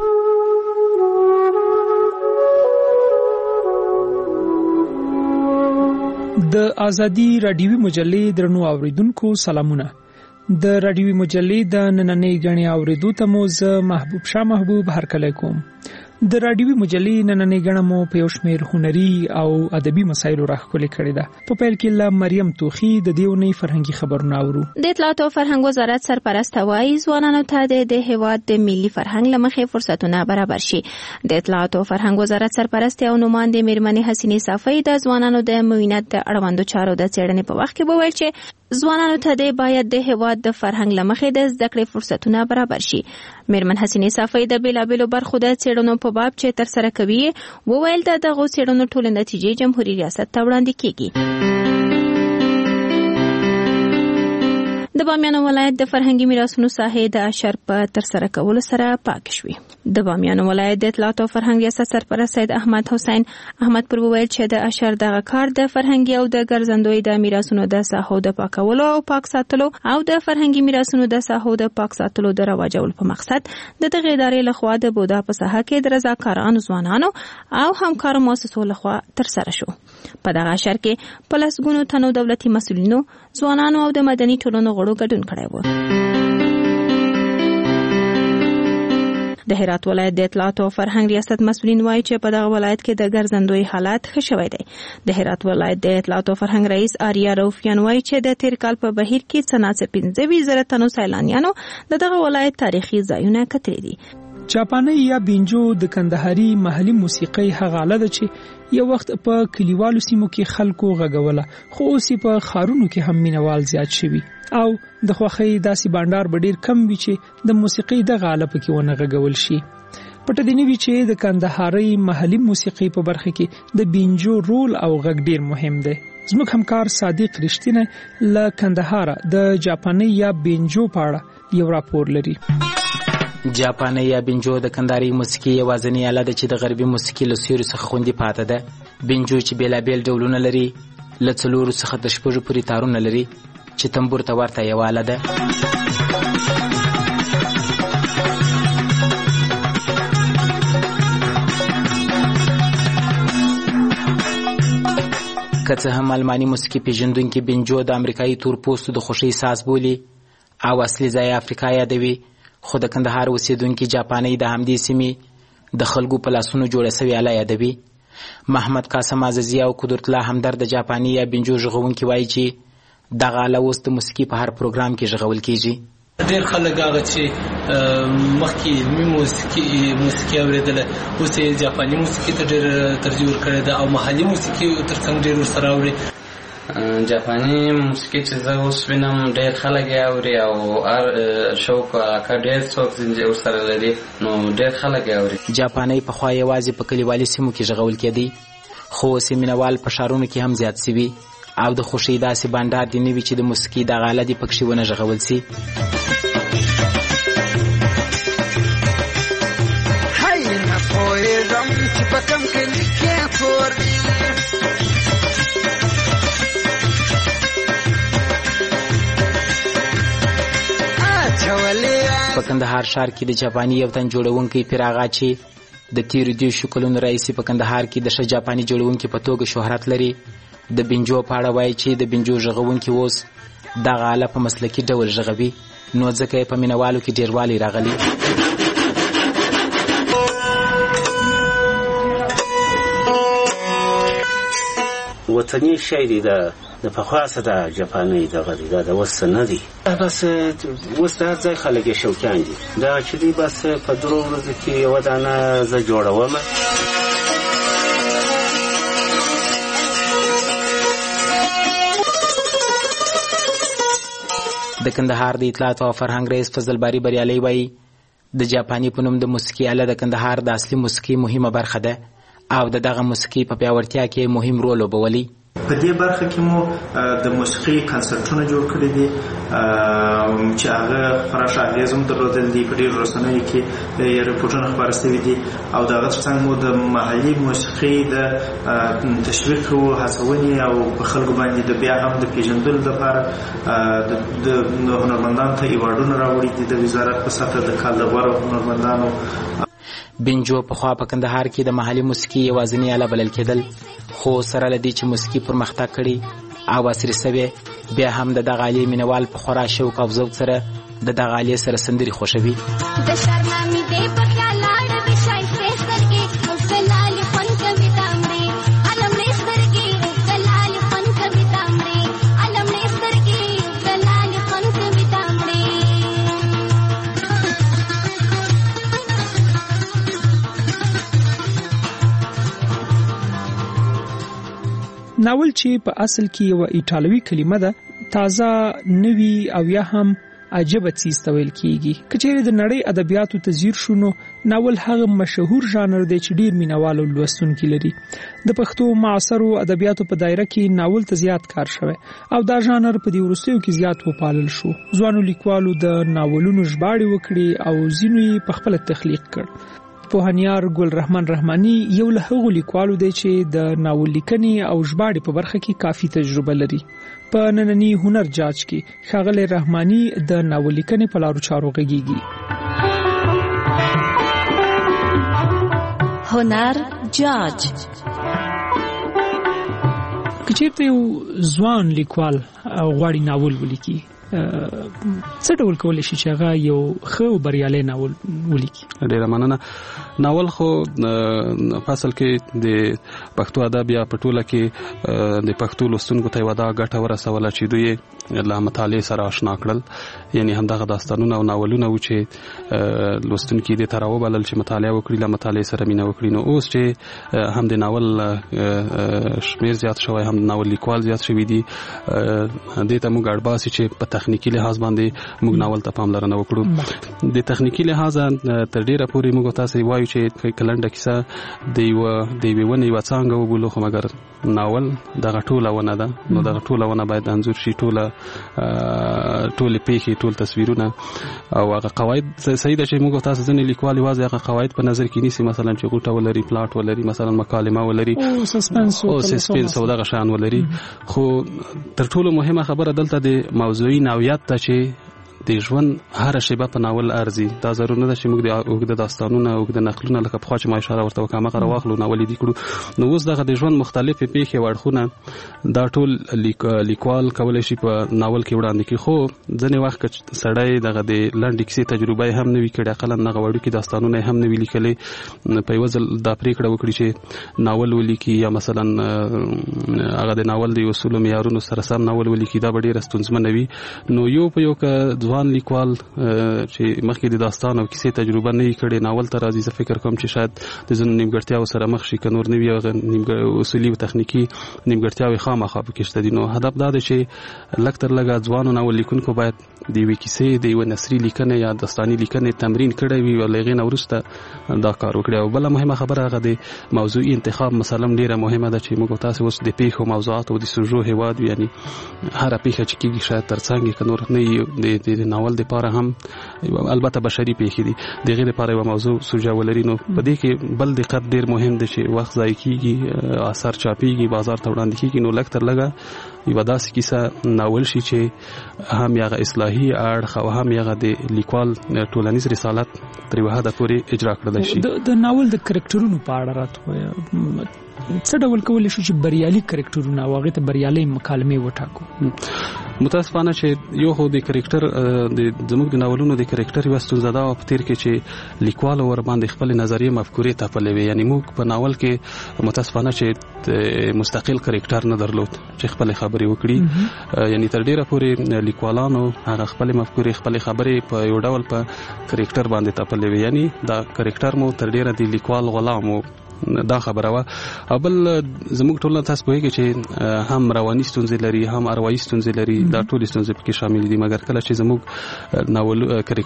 Speaker 7: د ازادي رادیوي مجلې درنو اوریدونکو سلامونه. د رادیوي مجلې د نننۍ غني اوریدو ته مو زه محبوب شاه محبوب هرکلی کوم. د رادیوي مجلې نننۍ غنه مو په یو شمېر هنري او ادبي مسایلو راښکلې کړې ده. په پیل کې له مریم توخي د دې اونۍ فرهنګي خبرونه اورو.
Speaker 8: د اطلاعات او فرهنګ وزارت سرپرست وایي ځوانانو ته د هیواد د ملي فرهنګ له مخې فرصتونه برابر شي. د اطلاعات او فرهنګ وزارت سرپرست او نوماند میرمنې حسینې صافی د ځوانانو د معاونت د اړوندو چارو د څېړنې په وخت کې وویل چې ځوانانو ته د باید د هیواد د فرهنګ له مخې د زده کړې فرصتونه برابر شي. میرمن حسینې صافی د بیلابیلو برخو د څېړنو په باب چې ترسره کوي وویل د دغو څېړنو ټولې نتیجې جمهوریت ریاست ته وړاندې کیږي. د بامیان ولایت د فرهنګي میراثونو ساحې د اشر په ترسره کولو سره پاک شوې. د بامیان ولایت د اطلاعات او فرهنګ ریاست سرپرست سید احمد حسین احمد پر وویل چې د اشر دغه کار د فرهنګي او د ګرځندوی د میراثونو د ساحو د پاکولو او پاک ساتلو او د فرهنګي میراثونو د ساحو د پاک ساتلو د رواجولو په مقصد د دغه ادارې لخوا د بودا په ساحه کې د رضاکارانو ځوانانو او همکارو مؤسسو لخوا ترسره شو. په دغه اشر کې په لسګونو تنو دولتي مسؤلینو، ځوانانو او د مدني ټولنو غړو ګډون کړی و. د هرات ولایت د اطلاعات او فرهنګ ریاست مسؤلین وایي چې په دغه ولایت کې د ګرځندوی حالات ښه شوی دی. د هرات ولایت د اطلاعات او فرهنګ رئیس آریا روفیان وایي چې د تیر کال په بهیر کې څنګه پنځه ویشت زره تنو سیلانیانو د دغه ولایت تاریخي ځایونه کتلي دي.
Speaker 7: چاپانه یا بینجو د کندهاري محلي موسیقي هغه آله ده چې یو وخت په کلیوالو سیمو کې خلکو غږوله، خو اوس په ښارونو کې هم مینوال زیات شوي او د خوښۍ داسې بانډار به ډېر کم وي چې د موسیقي دغه آله پکې ونه غږول شي. پټه دې نه وي چې د کندهاري محلي موسیقي په برخه کې د بینجو رول او غږ ډېر مهم دی. زموږ همکار صادق رښتینه له کندهار د جاپاني یا بینجو په اړه یو راپور لري.
Speaker 4: جاپاني یا بینجو د کندهاري موسیقي یوازینی آله ده چې د غربي موسیقي له سیوري څخه خوندي پاتې ده. بینجو چې بیلابیل ډولونه لري، له څلورو څخه د شپږو پورې تارونه لري چې تنبور ته ورته یوه آله ده. که څه هم الماني موسیقي پیژندونکي بینجو د امریکایي تور پوستو د خوښۍ ساز بولي او اصلي ځای افریقا یادوي، خو د کندهار اوسیدونکي جاپاني د همدې سیمې د خلکو په لاسونو جوړه سوې آله یادوي. محمد قاسم عزیزي او قدرت الله همدرد د جاپاني یا بینجو غږونکي وایي چې دغه آله اوس د موسیقي په هر پروګرام کې غږول کیږي.
Speaker 9: ډېر خلک هغه چې مخکې علمي موسیقي موسیقي اورېدله اوس یې جاپاني موسیقي ته ډېر ترجیح ورکړې ده او محلي موسیقي تر څنګ ډېر ورسره اوري.
Speaker 10: جاپاني موسیقي چې زه اوس وینم ډېر خلک یې اوري او هر شوق علاقه ډېر څوک ورسره لري، نو ډېر خلک یې اوري.
Speaker 4: جاپاني پخوا یوازې په کلیوالي سیمو کې غږول کېدی، خو اوس یې مینوال په ښارونو کې هم زیات سوي او د خوښۍ داسې بانډار دې نه وي چې د موسیقي دغه آله دې پکښې ونه غږول سي.
Speaker 11: هی نه پوهېږم چې په کوم کلي کې کور دی،
Speaker 4: په کندهار ښار کې د جاپاني یو تن جوړونکی پراغا چې د تیرو دیرشو کلونو راهیسې په کندهار کې د ښه جاپاني جوړونکي په توګه شهرت لري، د بینجو په اړه وایي چې د بینجو غږونکي اوس دغه آله په مسلکي ډول غږوي، نو ځکه یې په مینوالو کې ډېروالی راغلی.
Speaker 12: وطني شاعري ده د پخوا څخه د جاپاني دغه دی، دا د اوس نه دی. بس اوس د هر ځای خلک یې شوقیان دي. دا چې دی بس په درو ورځو کې یوه دانه زه جوړوم.
Speaker 4: د کندهار د اطلاعات او فرهنګ رئیس فضل باری بریالي وایي د جاپاني په نوم د موسیقي آله د کندهار د اصلي موسیقي مهمه برخه ده او د دغه موسیقي په پیاوړتیا کې مهم رول لوبولی.
Speaker 13: په دې برخه کې مو د موسیقي کنسرټونه جوړ کړي دي چې هغه خورا اغېز هم درلودل دي، په ډېرو رسنیو کې یې رپورټونه خپاره سوي دي او د هغه ترڅنګ مو د محلي موسیقي د تشویق او هڅونې او په خلکو باندې د بیا هم د پیژندلو لپاره د هنرمندانو ته ایوارډونه راوړي دي د وزارت په سطحه د کال د غوره هنرمندانو.
Speaker 4: بینجو پخوا په کندهار کې د محلي موسیقي یوازینۍ آله بلل کېدل، خو سره له دې چې موسیقي پرمختګ کړي او عصري سوې، بیا هم د دغه آلې مینوال په خورا شوق او ذوق سره د دغه آلې سره سندرې خوښوي.
Speaker 7: ناول چې په اصل کې یو ایټالوي کلمه ده، تازه نوی او یا هم عجبه څیز ته ویل کیږي. کچېره د نړۍ ادبیاتو ته ځیر شونو ناول هغه مشهور ژانر دی چې ډیر مینوال او لوستونکي لري. د پښتو معاصرو ادبیاتو په دایره کې ناول ته زیات کار شوی او دا ژانر په دې وروستیو کې زیات وپالل شو. ځوانو لیکوالو د ناولونو ژباړې وکړي او ځینو یې په خپل تخلیق کړ. پوهنیار ګل رحمان رحماني یو له هغو لیکوالو دی چې د ناول لیکنې او ژباړې په برخه کې کافي تجربه لري. په نننی هنر جاج کې ښاغلی رحماني د ناول لیکنې په لارو چارو غږیږي.
Speaker 8: هنر جاج
Speaker 7: کچېرته یو ځوان لیکوال غواړي ناول ولیکي، څه ډول کولی شي چې هغه یو ښه او بریالی ناول ولیکي؟
Speaker 14: ډېره مننه. ناول خو په اصل کې د پښتو ادب یا په ټوله کې د پښتو لوستونکو ته یوه دا ګټه ورسوله چې دوی له مطالعې سره اشنا کړل. یعنې همدغه داستانونه او ناولونه و چې لوستونکي دې ته راوبلل چې مطالعه وکړي، له مطالعې سره مینه وکړي. نو اوس چې هم د ناول شمېر زیات شوی، هم د ناول لیکوال زیات شوي دي، دې ته موږ اړ باسي چې په تخنیکی لحاظ باندې موږ ناول ته پاملرنه وکړو. د تخنیکی لحاظ تر ډیره پورې موږ تاسو وایو چې کلنډه کیسه د یو د یوې ونې یوه څانګه وبولو، خو مګر ناول دغه ټوله ونه ده. نو دغه ټوله ونه باید انځور شي، ټوله ټولې پیښې، ټول تصویرونه او هغه قواعد. صحیح ده چې موږ تاسو ځینې لیکوال یوازې هغه قواعد په نظر کې نیسي، مثلا چې غوټه ولري، پلاټ ولري، مثلا مکالمه ولري
Speaker 7: او سسپنس
Speaker 14: او سسپنس او دغه شان ولري. خو تر ټولو مهمه خبره دلته د موضوعي نوعیت ته چې د ژوند هر شیبه په ناول ارزي. دا ضرور نه ده چې موږ د اوږده داستانونه، اوږده نقلونه لکه پخوا چې ما اشاره ورته وکړه هغه راواخلو ناول یې کړو. نو اوس دغه د ژوند مختلفې پیښې او اړخونه دا ټول لیک لیکوال کولی شي په ناول کې وړاندې کړي. خو ځینې وخت که سړی دغه د لنډې کیسې تجربه یې هم نه وي کړې، اقلا هغه وړوکي داستانونه یې هم نه وي لیکلي، په یوه ځل دا پرېکړه وکړي چې ناول ولیکي یا مثلا هغه د ناول د اصولو معیارونو سره سم ناول ولیکي، دا به ډېره ستونزمنه وي. نو یو په یو که ځوان لیکوال چې مخکې د داستان او کیسې تجربه نه یې کړې ناول ته راځي، زه فکر کوم چې شاید د ځینو نیمګړتیاو سره مخ شي، که نور نه وي هغه اصولي او تخنیکي نیمګړتیاوې خامخا پکې شته دي. نو هدف دا دی چې لږ تر لږه ځوانو ناول لیکونکو باید د یوې کیسې، د یوه نثري لیکنې یا داستاني لیکنې تمرین کړی وي او له هغې نه وروسته دا کار وکړي. او بله مهمه خبره هغه د موضوعي انتخاب مثلا ډېره مهمه ده چې موږ تاسو اوس د پیښو موضوعات او د سوژو هېواد وي، یعنی هره پیښه چې کېږي شاید تر څنګ که نور نه د ناول دپاره هم البته بشري پیښې دي، د هغې دپاره یوه موضوع سوژه ولري. نو په دې کې بل دقت ډېر مهم دی چې وخت ضایع کېږي، اثر چاپېږي، بازار ته وړاندې کېږي. نو لږ تر لږه یوه داسې کیسه ناول شي چې هم یغه اصلاحي اړخ او هم یغه د لیکوال ټولنیز رسالت تر یوه حده پورې اجرا کړلی شي.
Speaker 7: د ناول د کرکټرونو په اړه راته ووایه، څه ډول کولی شو چې بریالي کرکټرونه او هغې ته بریالۍ مکالمې وټاکو؟
Speaker 14: متاسفانه چې یو خو د کرکټر زموږ د ناولونو د کرکټر یوه ستونزه ده په تېر کې چې لیکوال ورباندې خپلې نظریې مفکورې تپلې وې. یعنې موږ په ناول کې متاسفانه چې مستقل کرکټر نه درلود چې خپلې خبرې وکړي. یعنې تر ډېره پورې لیکوالانو هغه خپلې مفکورې، خپلې خبرې په یو ډول په کرکټر باندې تپلې وې. یعنې دا کرکټر مو تر ډېره د لیکوال غلام و، دا خبره وه. او بل زموږ ټولنه تاسو پوهېږئ چې هم رواني ستونزې لري، هم اروايي ستونزې لري، دا ټولې ستونزې پکې شامل دي. مګر کله چې زموږ ناول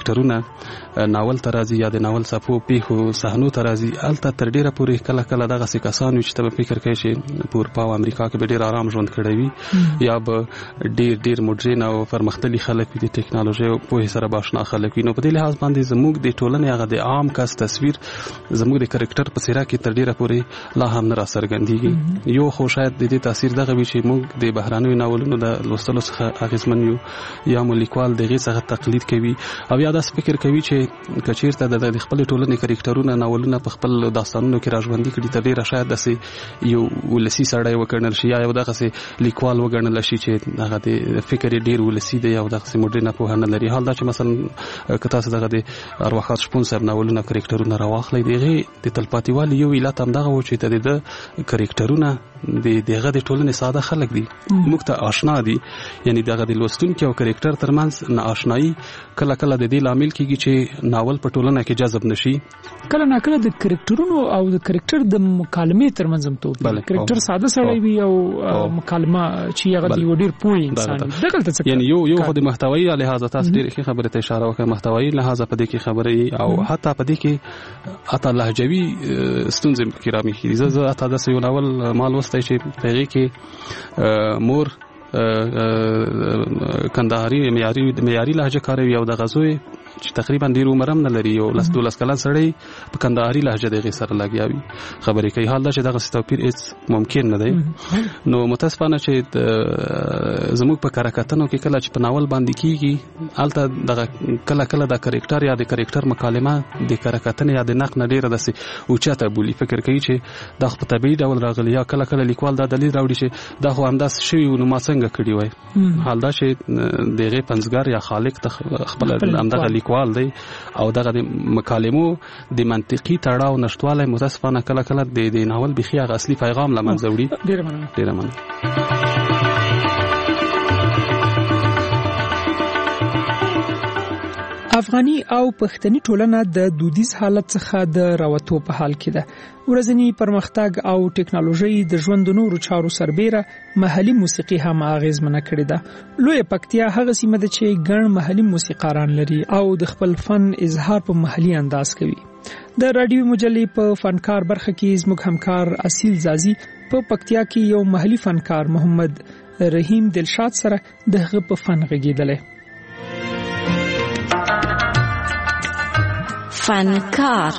Speaker 14: کرکټرونه ناول ته راځي یا د ناول څپو پیښو صحنو ته راځي، هلته تر ډېره پورې کله کله دغسې کسان وي چې ته به فکر کوې چې په اروپا او امریکا کې به ډېر ارام ژوند کړی وي، یا به ډېر ډېر مډرن او پرمختللي خلک وي، د ټکنالوژۍ او پوهې سره به اشنا خلک وي. نو په دې لحاظ باندې زموږ د ټولنې هغه د عام کس تصویر زموږ د کرکټر په څېره کې تر ډېره پورې لا هم نه راڅرګندېږي. یو خو شاید د دې تاثیر دغه وي چې موږ د بهرنیو ناولونو د لوستلو څخه اغېزمن یو، یا مو لیکوال د هغې څخه تقلید کوي او یا داسې فکر کوي چې که چېرته د خپلې ټولنې کرکټرونه ناولونه په خپل داستانونو کې راژوندي کړي، تر ډېره شاید داسې یو ولسي سړی وګڼل شي، یا یو دغسې لیکوال وګڼل شي چې هغه د فکر یې ډېر ولسي دی او دغسې مډرنه پوهه نه لري. حال دا چې مثلا که تاسو دغه د ارواښاد شپون صاحب ناولونه کرکټرونه راواخلئ، د هغې د تلپاتې والي یو علت همدغه و چې د ده کرکټرونه د دغه د ټولنې ساده خلک دي موږ ته آشنا دي یعنی دغه د لوستونکو او کریکټر ترمنځ ناآشنایی کله کله د دې لامل کیږي چې ناول په ټولنه کې جذب نشي
Speaker 7: کله نه کله د کریکټرونو او د کریکټر د مکالمې ترمنځ هم توپیر کریکټر ساده سړی وي او مکالمه چې هغه دی ډیر پوه انسان دغه څه
Speaker 14: یعنی یو یو خو د محتوایی لحاظ تاسو ډیر ښه خبره ته اشاره وکړه محتوایی لحاظ په دې کې خبره او حتی په دې کې اته لهجوي ستونزې کې رامي کیږي زه اته د یو ناول مال وستای چې په دې کې مور کندهاري معیاري معیاري لهجه کاروي او د غزوی چې تقریبا ډیر عمر هم نه لري او لاس دولس کلن سړی په کندهاري لهجه دغه سره لګیاوي خبرې کوي حال دا چې دغه توپیر هیڅ ممکن نه دی نو متاسفانه چې زموږ په کارکاتنو کې کله چې په ناول باندې کیږي الته دغه کله کله د کریکټر یا د کریکټر مکالمه د کارکاتنې یا د نقد نه ډیره دسي اوچته بولی فکر کوي چې د خپل طبيعي ډول راغلی یا کله کله لیکوال دا دلیل راوړي چې دا خو همداس شوی نو ما څنګه کړی وای حال دا چې دغه پنځګر یا خالق خپل همدغه لیکوال دی او دغه د مکالمو د منطقي تړاو نشټواله متاسفانه کله کله د دې ناول بخي غ اصلي پیغام لمنځه وړي
Speaker 7: ډیر مننه
Speaker 14: ډیر مننه
Speaker 7: افغاني او پښتني ټولنه د دودیز حالت څخه د راوتو په حال کې ده. ورځنی پرمختګ او ټکنالوژي د ژوند نورو چارو سربېره محلي موسیقي هم اغیزمنه کړې ده. لوی پکتیا هغه سیمه ده چې ګڼ محلي موسیقاران لري او د خپل فن اظهار په محلي انداز کوي. د رادیو مجلې په فنکار برخه کې زموږ همکار اصیل زازي په پکتیا کې یو محلي فنکار محمد رحیم دلشاد سره دغه په فن غږیدل.
Speaker 8: فنکار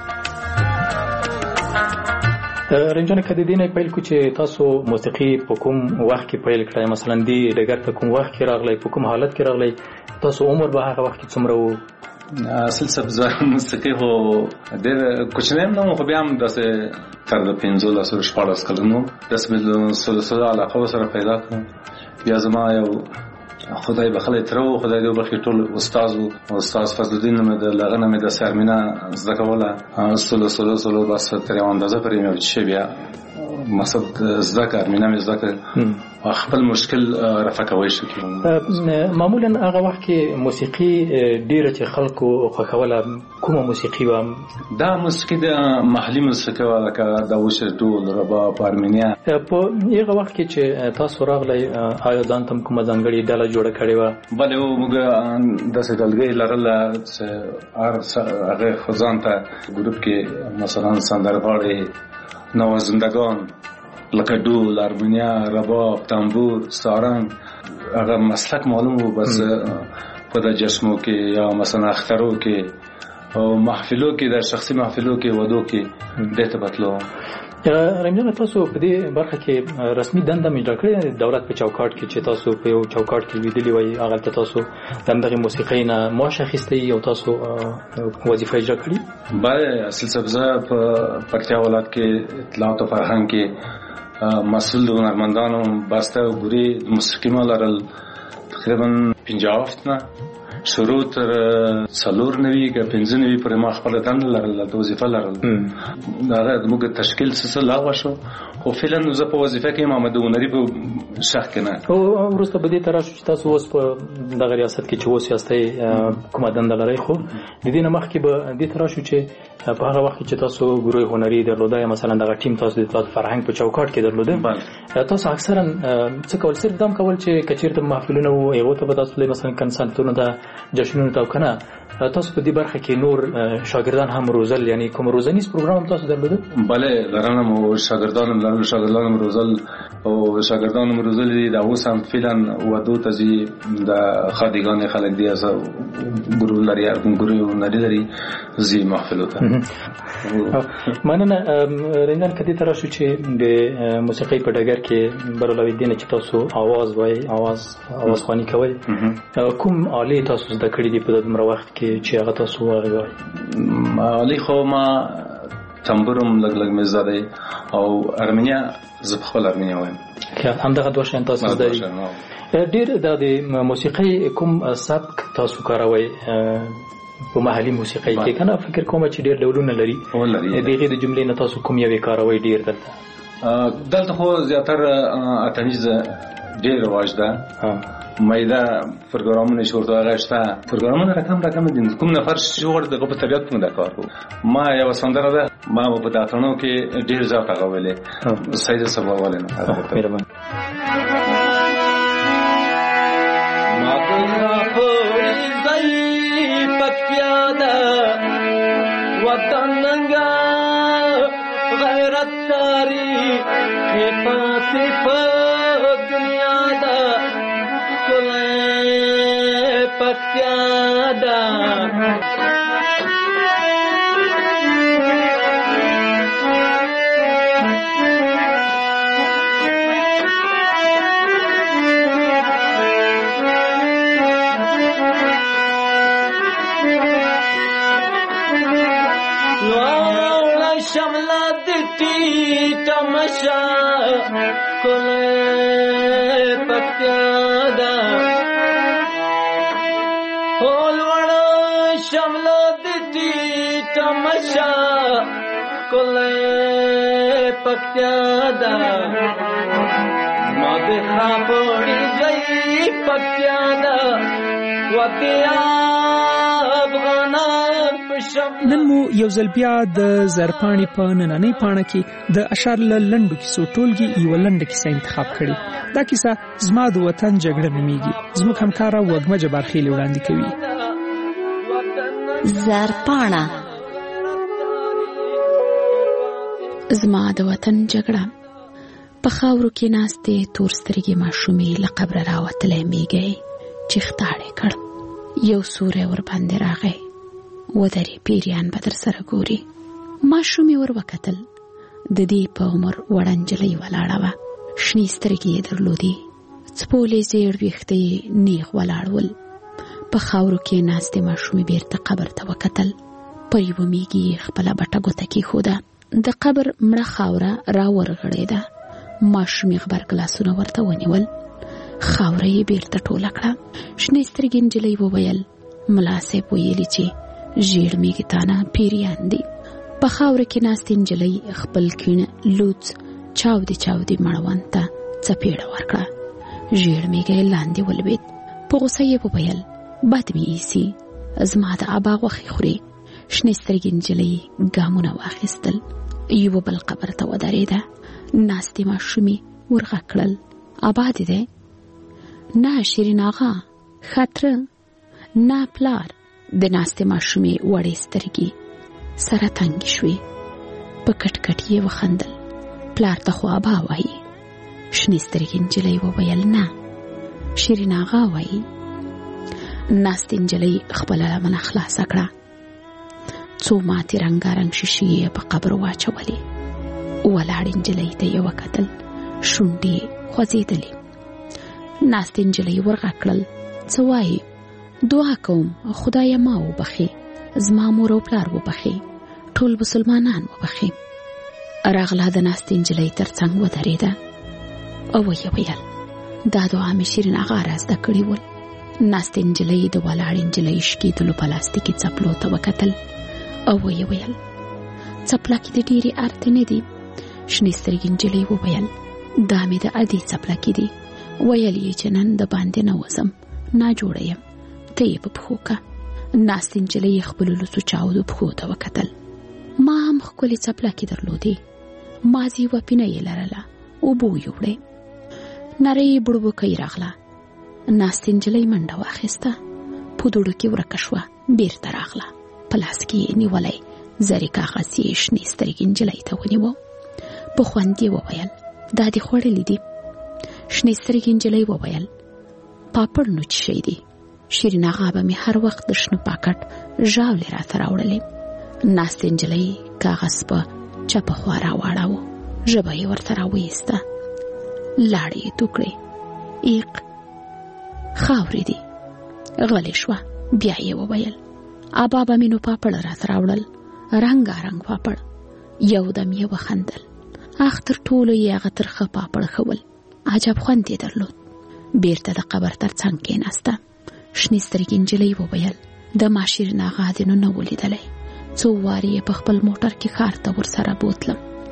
Speaker 15: رنجان کدی دینه پیل کو چې تاسو موسیقي په کوم وخت کې پیل کړئ مثلا دی دګر په کوم وخت کې راغلی په کوم حالت کې راغلی تاسو عمر به هغه وخت کې څومره وو
Speaker 16: اصل سبزه موسیقي هو د کوچنیم نو خو بیا هم داسې تر د پنځو لاسو شپاړس کلونو داسې بل سلسله علاقه سره پیدا کړم بیا زما یو خدای بخله ترو خدای دې بخې ټول استاد او استاد فضل الدین مې د لغنه مې د سرمنه زکوله سلو سلو سلو بس تر یو اندازه پرې مې شي بیا مقصد ذکر مې نه ذکر خپل مشکل رفع کوي شي
Speaker 15: معمولا هغه وخت کې موسیقي ډیره چې خلکو خوښوله کومه موسیقي و
Speaker 16: دا موسیقي د محلي موسیقي ولکه د وشه ټول رباب ارمنیا
Speaker 15: په هغه وخت کې چې تاسو راغلی آیا ځان تم کومه ځانګړې ډله جوړه کړې و
Speaker 16: بله موږ د سګلګي لرل چې ار هغه خزان ته ګروپ کې مثلا سندرغاړي نوازندگان لکه ډول ارمنیا رباب تنبور سارنگ هغه مسلک معلوم و بس په د جشنو کې یا مثلا اخترو کې او محفلو کې د شخصي محفلو کې ودو کې دته بتلو
Speaker 15: رمضان تاسو په دې برخه کې رسمي دنده مې ډکړې دولت په چوکاټ کې چې تاسو په یو چوکاټ کې ویډلی وای هغه تاسو دغه موسیقي نه معاش اخیستي او تاسو وظیفه اجرا کړې
Speaker 16: بله اصل سبزه په پکتیا ولایت کې اطلاعات او فرهنګ کې مسؤل هنرمندانو باسته ګوري موسیقي مالرل تقریبا پنځه نه شروع تر څلور نوي کې پنځه نوي پر ما خپل دنده لرله د وظیفه لرله دا د موږ تشکیل سره لاغ شو خو فعلا زه په وظیفه کې محمد هنري په شخ کې نه
Speaker 15: او ورسته به دې تراشو چې تاسو اوس په دغه ریاست کې چې اوس یاستئ کومه دنده لرئ خو د دې نه مخکې به دې تراشو چې په هغه وخت چې تاسو ګروه هنري درلوده مثلا دغه ټیم تاسو د اطلاعات فرهنګ په چوکاټ کې درلوده تاسو اکثرا څه کول صرف دم کول چې کچیرته محفلونه وو هغه ته به تاسو مثلا کنسرتونه د جشنونو ته کنه تاسو په دې برخه کې نور شاګردان هم روزل یعنی کوم روزنیز پروګرام تاسو درلوده
Speaker 16: بله لرنه مو شاګردان لرل شاګردان روزل او شاګردان روزل دي دا اوس هم فعلا ودو ته دي د خادګان خلک دي اسه ګورو لري ګورو نړۍ لري زی محفل وته
Speaker 15: مننه رندان کدي تر شو چې د موسیقي په ډګر کې برولوي دي چې تاسو आवाज وای आवाज आवाज خواني کوي کوم آلې تاسو زده کړې دي په دغه وخت کې چې هغه تاسو وایي
Speaker 16: آلې خو ما تنبورم لګ لګ مې زده او ارمنیا زه خپل ارمنیا وایم
Speaker 15: هم دغه دوه شان تاسو زده ډیر د موسیقي کوم سبک تاسو کاروي په محلي موسیقي کې کنه فکر کوم چې ډیر ډولونه لري دغه د جملې نه تاسو کوم یو کاروي ډیر دلته
Speaker 16: دلته خو زیاتره اتمیز ډېر رواج ده. مایده پروګرامونه شورته هغه شته پروګرامونه رقم رقم دي. کوم نفر شغل دغه په طبيعت باندې دا کار کوي. ما یو سندره ده ما په داتونو کې ډېر ځاته غوولې سید سبا والے نه مهربان
Speaker 17: ما په خوري زئی پکیا ده وطننګا غیرت کاری کې پاتې په دنیا ده پکیا ده تماشا کوله پکیا دا هول وړو شمل دتی تماشا کوله پکیا دا ما به خاپړی گئی پکیا دا وتیا
Speaker 7: نن مو یو ځل بیا د زرپاڼې په نننۍ پاڼه کې د اشعار له لنډو کیسو ټولګي یوه لنډه کیسه انتخاب کړې. دا کیسه زما د وطن جګړه نومیږي. زموږ همکاره وږمه جبارخیلې وړاندې کوي.
Speaker 18: زرپاڼه زما د وطن جګړه. په خاورو کې ناستې تور سترګې ماشومې له قبره راوتلی میږی چې ښتاړې کړ. یو سوری ورباندې راغی ودرې پیریان به در سره ګوري. ماشومې ور وکتل. د دې په عمر وړه نجلۍ ولاړه وه. شنې سترګې یې درلودې. څپولې زیړ ویښته یې نیغ ولاړ ول. په خاورو کې ناستې ماشومې بیرته قبر ته وکتل. پر یوه میږي یې خپله بټه ګوته کېښوده. د قبر مړه خاوره راورغړېده. ماشومې غبر ګلاسونه ورته ونیول. خاوره یې بیرته ټوله کړه. شنې سترګې نجلۍ وویل ملا صاحب ویلي چې ژیړ میږتانه پیریان دي. په خاوره کې ناستې نجلۍ خپل کیڼ لوڅ چاودې چاودې مړوند ته څپېړه ورکړه. ژیړ میږی لاندې ولوېد. په غوسه یې وویل بد مې ایسي زما د ابا غوښې خورې. شنې سترګې نجلۍ ګامونه واخیستل. یوه بل قبر ته ودرېده. ناستې ماشومې ورغږ کړل ابا دې دی؟ نه شیرین آغا خاطره نه پلار. د ناستې ماشومې وړې سترګې سره تنګې شوې. په کټ کټ یې وخندل. پلار ته خو ابا وایي. شنې سترګې نجلۍ وویل نه شیرین آغا وایي. ناستې نجلۍ خپله لمنه خلاصه کړه. څو ماتې رنګارنګ شیشې یې په قبر واچولې. ولاړې نجلۍ ته یې وکتل. شونډې یې خوځېدلې. ناستې نجلۍ ورغږ کړل څه وایي؟ دعا کوم خدای ما وبخي زما مور او پلار وبخي ټول مسلمانان وبخي. راغله د ناستې نجلۍ ترڅنګ ودرېده او ویې ویل دا دعا مې شیرین آغا را زده کړي ول. ناستې نجلۍ د ولاړې نجلۍ شکېدلو پلاستیکي څپلو ته وکتل او ویې ویل څپلکې د ډېرې ارتې نه دي. شنې سترګې نجلۍ وویل دا مې د ادې څپلکې دي. ویل یې چې نن د باندې نه وځم ناجوړه یم ته یې په پښو که. ناستې نجلۍ خپلو لوڅو چاودو پښو ته وکتل. ما هم ښکلې څپلکې درلودې. مازې یوه پینه یې لرله اوبو یې وړې. نرۍ بړبوکۍ راغله. ناستې نجلۍ منډه واخیسته. په دوړو کې ورکه شوه. بیرته راغله. په لاس کې یې نیولی زرې کاغذ یې شنې سترګې نجلۍ ته ونیوه. په خوند یې وویل دا دې خوړلي دي؟ شنې سترګې نجلۍ وویل پاپړ نو څه شی دی؟ شیرین آغا به مې هر وخت د شنه پاکټ ژاولې راته راوړلې. ناستې نجلۍ کاغذ په چپه خوا راواړاوه. ژبه یې ورته راویسته. لاړې یې تو کړې. ایق خاورې دي. غلې شوه. بیا یې وویل ابا به مې نو پاپړ راته راوړل رنګارنګ پاپړ. یو دم یې وخندل. اخ تر ټولو یې هغه ترخه پاپړ ښول. عجب خوند یې درلود. بیرته د قبر تر څنګ کېناسته. شنې سترګې نجلۍ وویل د ما شیرین آغا دې نو نه ولیدلی. څو وارې یې په خپل موټر کې ښار ته ورسره بوتلم.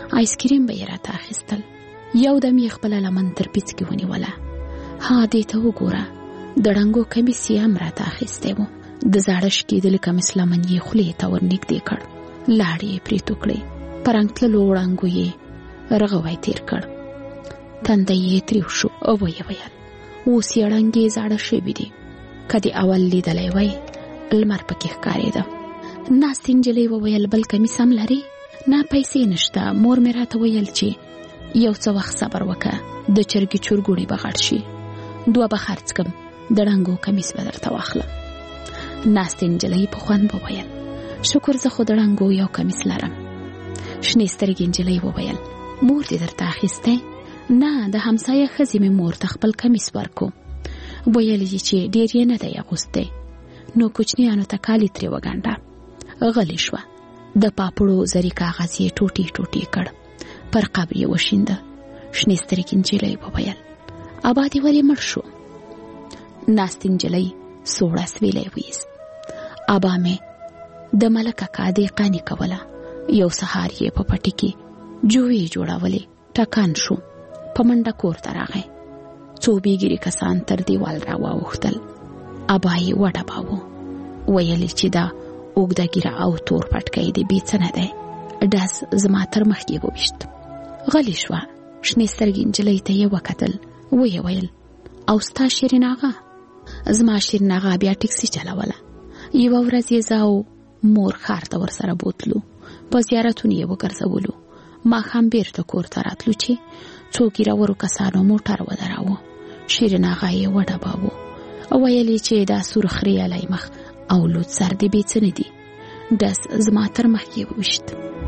Speaker 18: آیسکریم به یې راته اخیستل. یو دم یې خپله لمن تر پیڅ کې ونیوله. ها دې ته وګوره، د ړنګو کمیس یې هم راته اخیستی و. د زاړه شکېدلي کمیس لمن یې خولې ته ور نږدې کړ. لاړې یې پرې تو کړې. په رنګ تللو وړانګو یې رغوی تېر کړ. تندی یې تریو شو او ویې ویل اوس یې ړنګې زاړه شوي دي. که دې اول لیدلی وی لمر پکې ښکارېده. ناستې نجلۍ وویل بل کمیس هم لرې؟ نه پیسې نشته. مور مې راته ویل چې یو څه وخت صبر وکړه، د چرګې چورګوړي به غټ شي، دوه به خرڅ کم، د ړنګو کمیس به درته واخلم. ناستې نجلۍ په خوند وویل شکر زه خو د ړنګو یو کمیس لرم. شنې سترګې نجلۍ وویل مور دې درته اخیستی؟ نه، د همسایه ښځې مې مور ته خپل کمیس ورکو. ویل یې چې ډېر یې نه دی اغوستی، نو کوچنیانو ته کالي ترې وګنډه. غلې شوه. د پاپړو زري کاغذ یې ټوټې ټوټې کړ، پر قبر یې وشینده. شنې سترګې نجلۍ وویل ابا دې ولې مړ شو؟ ناستې نجلۍ سوړ اسویلی ویست. ابا مې د ملک اکا دهقاني کوله. یو سهار یې په پټي کې جوړې جوړولې. ټکان شو، په منډه کور ته راغی. څو بیګیري کسان تر دیوال را واوښتل. ابا یې وډباوه. ویل چې دا اوږده ږیره او تور پټکی دې بې څه نه دی. ډز زما تر مخ یې وویشت. غلې شوه. شنې سترګې نجلۍ ته یې وکتل. ویې ویل او ستا شیرین اغا؟ زما شیرین اغا بیا ټکسي چلوله. یوه ورځ یې زه او مور ښار ته ورسره بوتلو. په زیارتونو یې وګرځولو. ماښام بیرته کور ته راتلو چې څو ګیرورو کسانو موټر ودراوه. شیرین اغا یې وډباوه. ویل یې چې دا سور خریالی مخ او لوڅ سر دې بې څه نه دي. ډز زما تر مخ یې وویشت.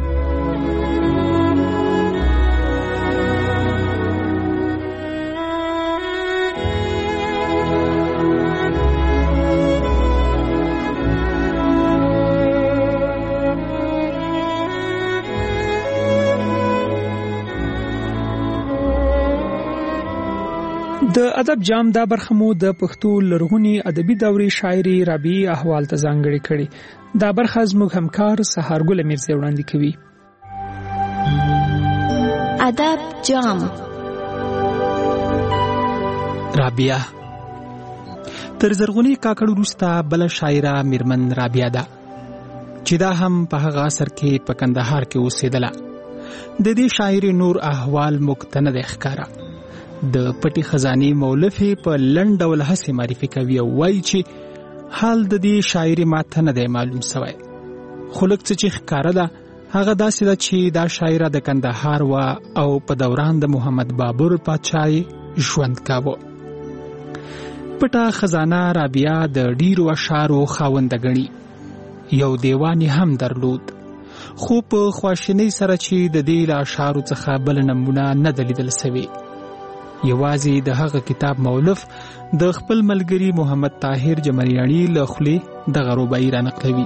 Speaker 7: د ادب جام دا برخه مو د پښتو لرغونی ادبي دورې شاعري رابعه احوال ته ځانګړې کړي. دا برخه زموږ همکار سهارګل میرزي وړاندې کوي.
Speaker 8: ادب جام.
Speaker 19: رابعه تر زرغونی کاکړ وروسته بل شاعره میرمن رابعه ده چې دا هم په هغه عصر کې په کندهار کې اوسېدله. د دې شاعري نور احوال مقتنه د ښکارا د پټي خزاني مولفي په لنډ ډول هڅه معرفي کوي او وایي چې حال د دې شاعري ماته نه دی معلوم سوی. خو لږ څه چې ښکاره ده هغه داسې ده چې دا شاعره د کندهار وه او په دوران د محمد بابر پاچای ژوند کاوه. پټه خزانه رابعه د ډیرو اشعارو خاونده ګڼي. یو دیوان هم درلود، خو په خواشینۍ سره چې د دې له اشعارو څخه بل نمونه نه ده لیدل سوې. یوازې د هغه کتاب مولف د خپل ملګري محمد طاهر جمریانی له خولې دغه رباعي را نقلوي.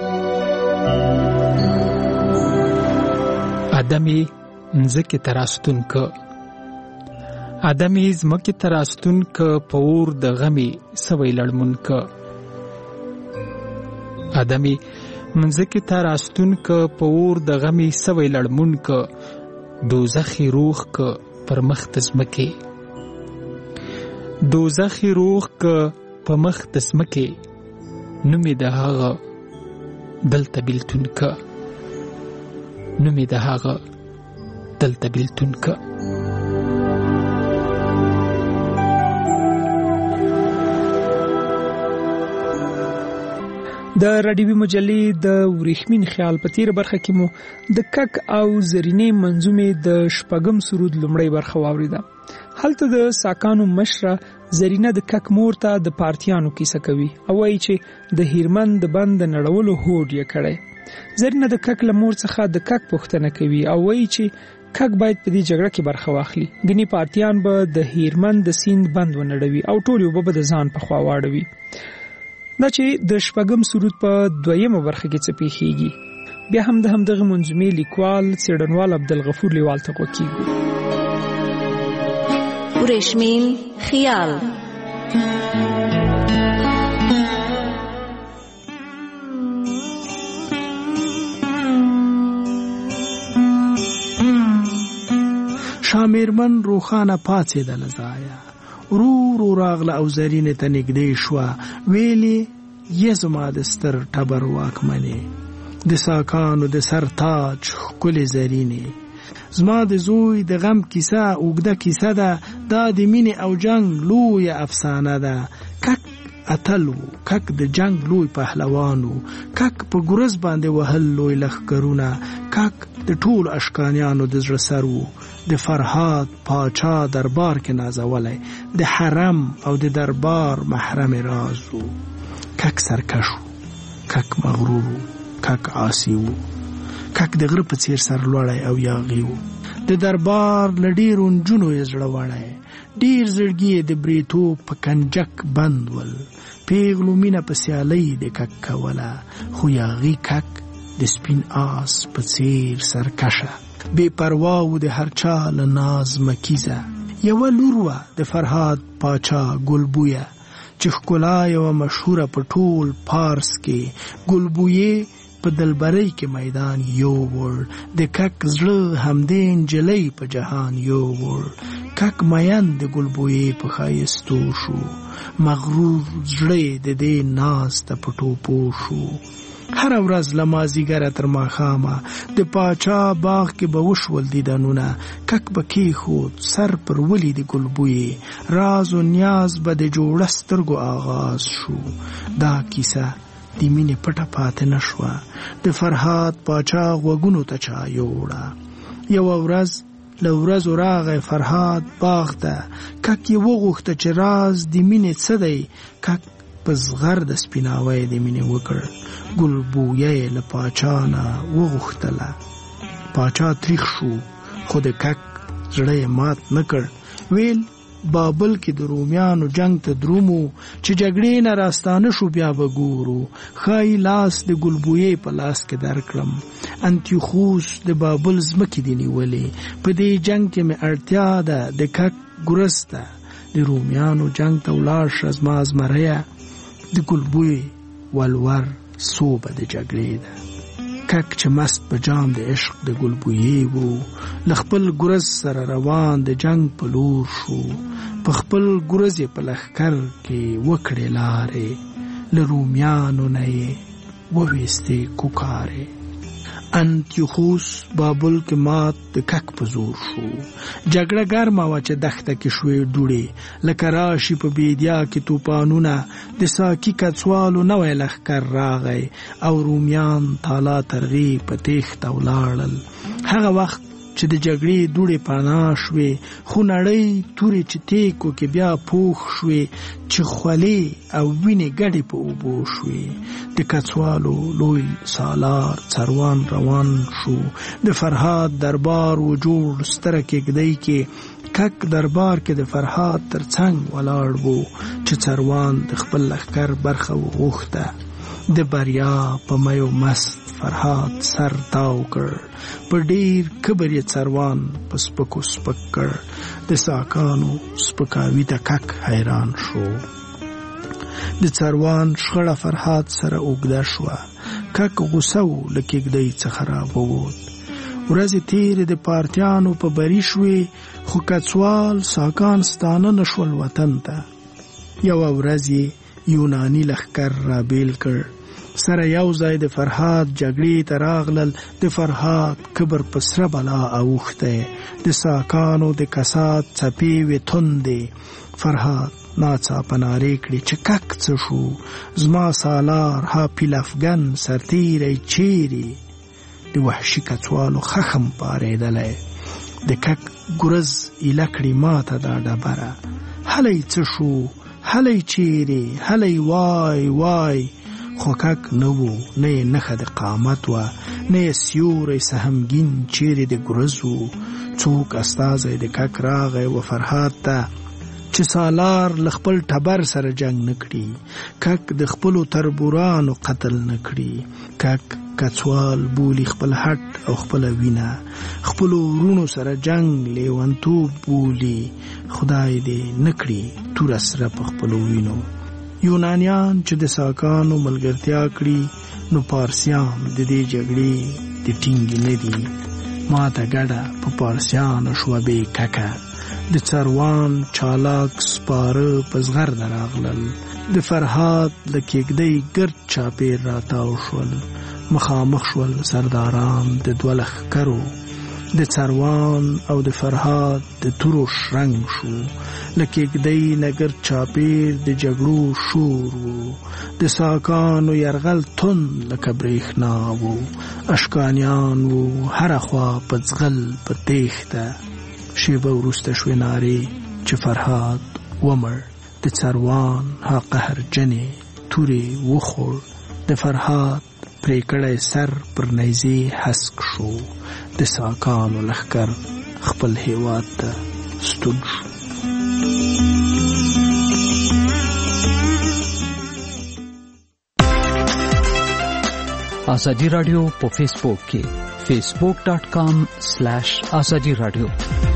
Speaker 19: ادمې مځکې ته راستون که، ادمې ځمکې ته راستون که، په اور د غمې سوی لړمون که. ادمې مځکې ته راستون که، په اور د غمې سوی لړمون که. دوزخې روح که پر مخ د ځمکې، دوزخې روح که په مخ د ځمکې. نومې د هغه دلته بیلتون که، نومې د هغه دلته بیلتون که.
Speaker 7: د راډیوي مجلې د ورېښمین خیال په تیر برخه کې مو د کک او زرینې منظومې د شپږم سرود لومړی برخه واوریده. هلته د ساکانو مشره زرینه د کک مور ته د پارتیانو کیسه کوي او وایي چې د هیرمن د بند نړولو هوډ یې کړی. زرینه د کک له مور څخه د کک پوښتنه کوي او وایي چې کک باید په دې جګړه کې برخه واخلي. ګنې پارتیان به د هیرمن د سیند بند ونړوي او ټول یو به د ځان په خوا واړوي. دا چې د شپږم سرود په دویمه برخه کې څه پیښیږي. بیا هم د همدغه منظومې لیکوال څېړنوال عبدالغفور لیوال ته غوږ کیږو.
Speaker 8: ورېښمین خیال.
Speaker 20: شامیرمن روخانه پاڅېدله ځایه، ورو ورو راغله او زرینې ته نږدې شوه. ویلې یې زما د ستر ټبر واکمنې، د ساکانو د سر تاج ښکلې زرینې، زما د زوی د غم کیسه اوږده کیسه ده، دا د مینې او جنگ لویه افسانه ده. کک اتل و، کک د جنگ لوی پهلوان و، کک په ګرز باندې وهل لوی لښکرونه، کک د ټول اشکانیانو د زړه سر و، د فرهاد پاچا دربار کې نازولی، د حرم او د دربار محرم راز و. کک سرکش و، کک مغرور و، کک عاصي و، کک د غره په څیر سر لوړی او یاغي و. د دربار له ډېرو نجونو یې زړه وړی، ډېر زړګي یې د بریتو په کنجک بند ول. پیغلو مینه په سیالۍ د کک کوله، خو یاغي کک د سپین آس په څیر سرکشه، بې پروا و د هر چا له ناز مکیزه. یوه لور وه د فرهاد پاچا ګلبویه، چې ښکلا یوه مشهوره په ټول پارس کې. ګلبویې په دلبرۍ کې میدان یووړ، د کک زړه همدې نجلۍ په جهان یووړ. کک مین د ګلبویې په ښایستو شو، مغرور زړه د دې ناز ته په ټوپو شو. هر ورځ له مازیګره تر ماښامه د پاچا باغ کې به وشول دیدنونه. کک به کېښود سر پر ولي د ګلبویې، راز و نیاز به د جوړه سترګو آغاز شو. دا کیسه د مینې پټه پاتې نه شوه، د فرهاد پاچا غوږونو ته چا یوړه. یوه ورځ له ورځو راغی فرهاد باغ ته، کک یې وغوښته چې راز د مینې څه دی. کک په زغر د سپیناوی د مینې وکړ، ګلبویه یې له پاچا نه وغوښتله. پاچا تریخ شو، خو د کک زړه یې مات نه کړ. ویل بابل کې د رومیانو جنگ ته درومو، چې جګړې نه راستانه شو بیا به ګورو. ښایي لاس د ګلبویې په لاس کې درکړم، انتیوخوس د بابل ځمکې دې نیولې. په دې جنگ کې مې اړتیا ده د کک ګرز ته، د رومیانو جنگ ته ولاړ شه زما زمریه. د ګلبویې ولور صوبه د جګړې ده. کک چې مست په جام د عشق د ګلبویې وو، له خپل ګرز سره روان د جنگ په لور شو. په خپل ګرز یې په لښکر کې وکړې لارې، له رومیانو نه یې وویستې کوکارې. انتیوخوس بابل کې مات د کک په زور شو. جګړه ګرمه وه چې دښته کې شوې دوړې، لکه راشي په بیدیا کې توپانونه. د ساکي کڅوالو نوی لښکر راغی او رومیان تالا ترغې په تیښته ولاړل. هغه وخت چې د جګړې دوړې پناه شوې، خو نړۍ تورې چې تیکو کې بیا پوخ شوې، چې خولې او وینې ګډې په اوبو شوې. د کڅوالو لوی سالار څروان روان شو، د فرهاد دربار و جوړ ستره کېږدۍ کې. کک دربار کې د فرهاد تر څنګ ولاړ وو، چې څروان د خپل لښکر برخه وغوښته. د بریا په میو مست فرهاد سر تاو کړ، په ډیر کبر یې څروان په سپکو سپک کړ. د ساکانو سپکاوي ته کک حیران شو. د څروان شخړه فرهاد سره اوږده شوه. کک غوسه و، له کېږدۍ څخه راووت. ورځې تېرې د پارتیانو په بری شوې، خو کڅوال ساکان ستانه نه شول وطن ته. یوه ورځ یې یوناني لښکر رابیل کړ، سره یو ځای د فرهاد جګړې ته راغلل. د فرهاد کبر په سره بلا اوښتی، د ساکانو د کسات څپې وې توندې. فرهاد ناڅاپه نارې کړې چې کک څه شو، زما سالار ها پیل افغان سرتیری چیرې. د وحشي کڅوالو خخم پارېدلی، د کک ګرز ایله کړې ماته دا ډبره. هلی څه شو، هلی چیرې، هلی وای وای. خو کک نه وو، نه یې نښه د قامت وه، نه یې سیوری سهمګین چیرې د ګرز وو. څوک استازی د کک راغی و فرهاد ته، چې سالار له خپل ټبر سره جنگ نه کړي، کک د خپلو تربورانو قتل نه کړي. کک کڅوال بولی خپل هټ او خپل وینه، خپلو ورونو سره جنگ لیونتوب بولی. خدای دې نه کړي توره سره په خپلو وینو. یونانیان چې د ساکانو ملګرتیا کړي، نو پارسیان د دې جګړې د ټینګې نه دي. ماته ګډه په پارسیانو شوه بې ککه د څروان چالاک سپاره په زغر دراغلل د فرهاد له کېږدۍ ګرد چاپېر راتاو شول مخامخ شول سرداران د دوه لښکرو د څروان او د فرهاد د تورو شرنګ شو له کېږدۍ نه ګرد چاپېر د جګړو شور و د ساکانو یرغل تند لکه برېښنا و اشکانیان و هره خوا په ځغل په تېښته شیبه وروسته شوې نارې چې فرهاد ومړ د څروان ها قهرجنې تورې وخوړ د فرهاد پرې کړی سر پر نیزې هسک شو د ساکانو لښکر خپل هیواد ته ستون شو.
Speaker 21: ازادي رادیو په فیسبوک کې facebook.com slash ازادي رادیو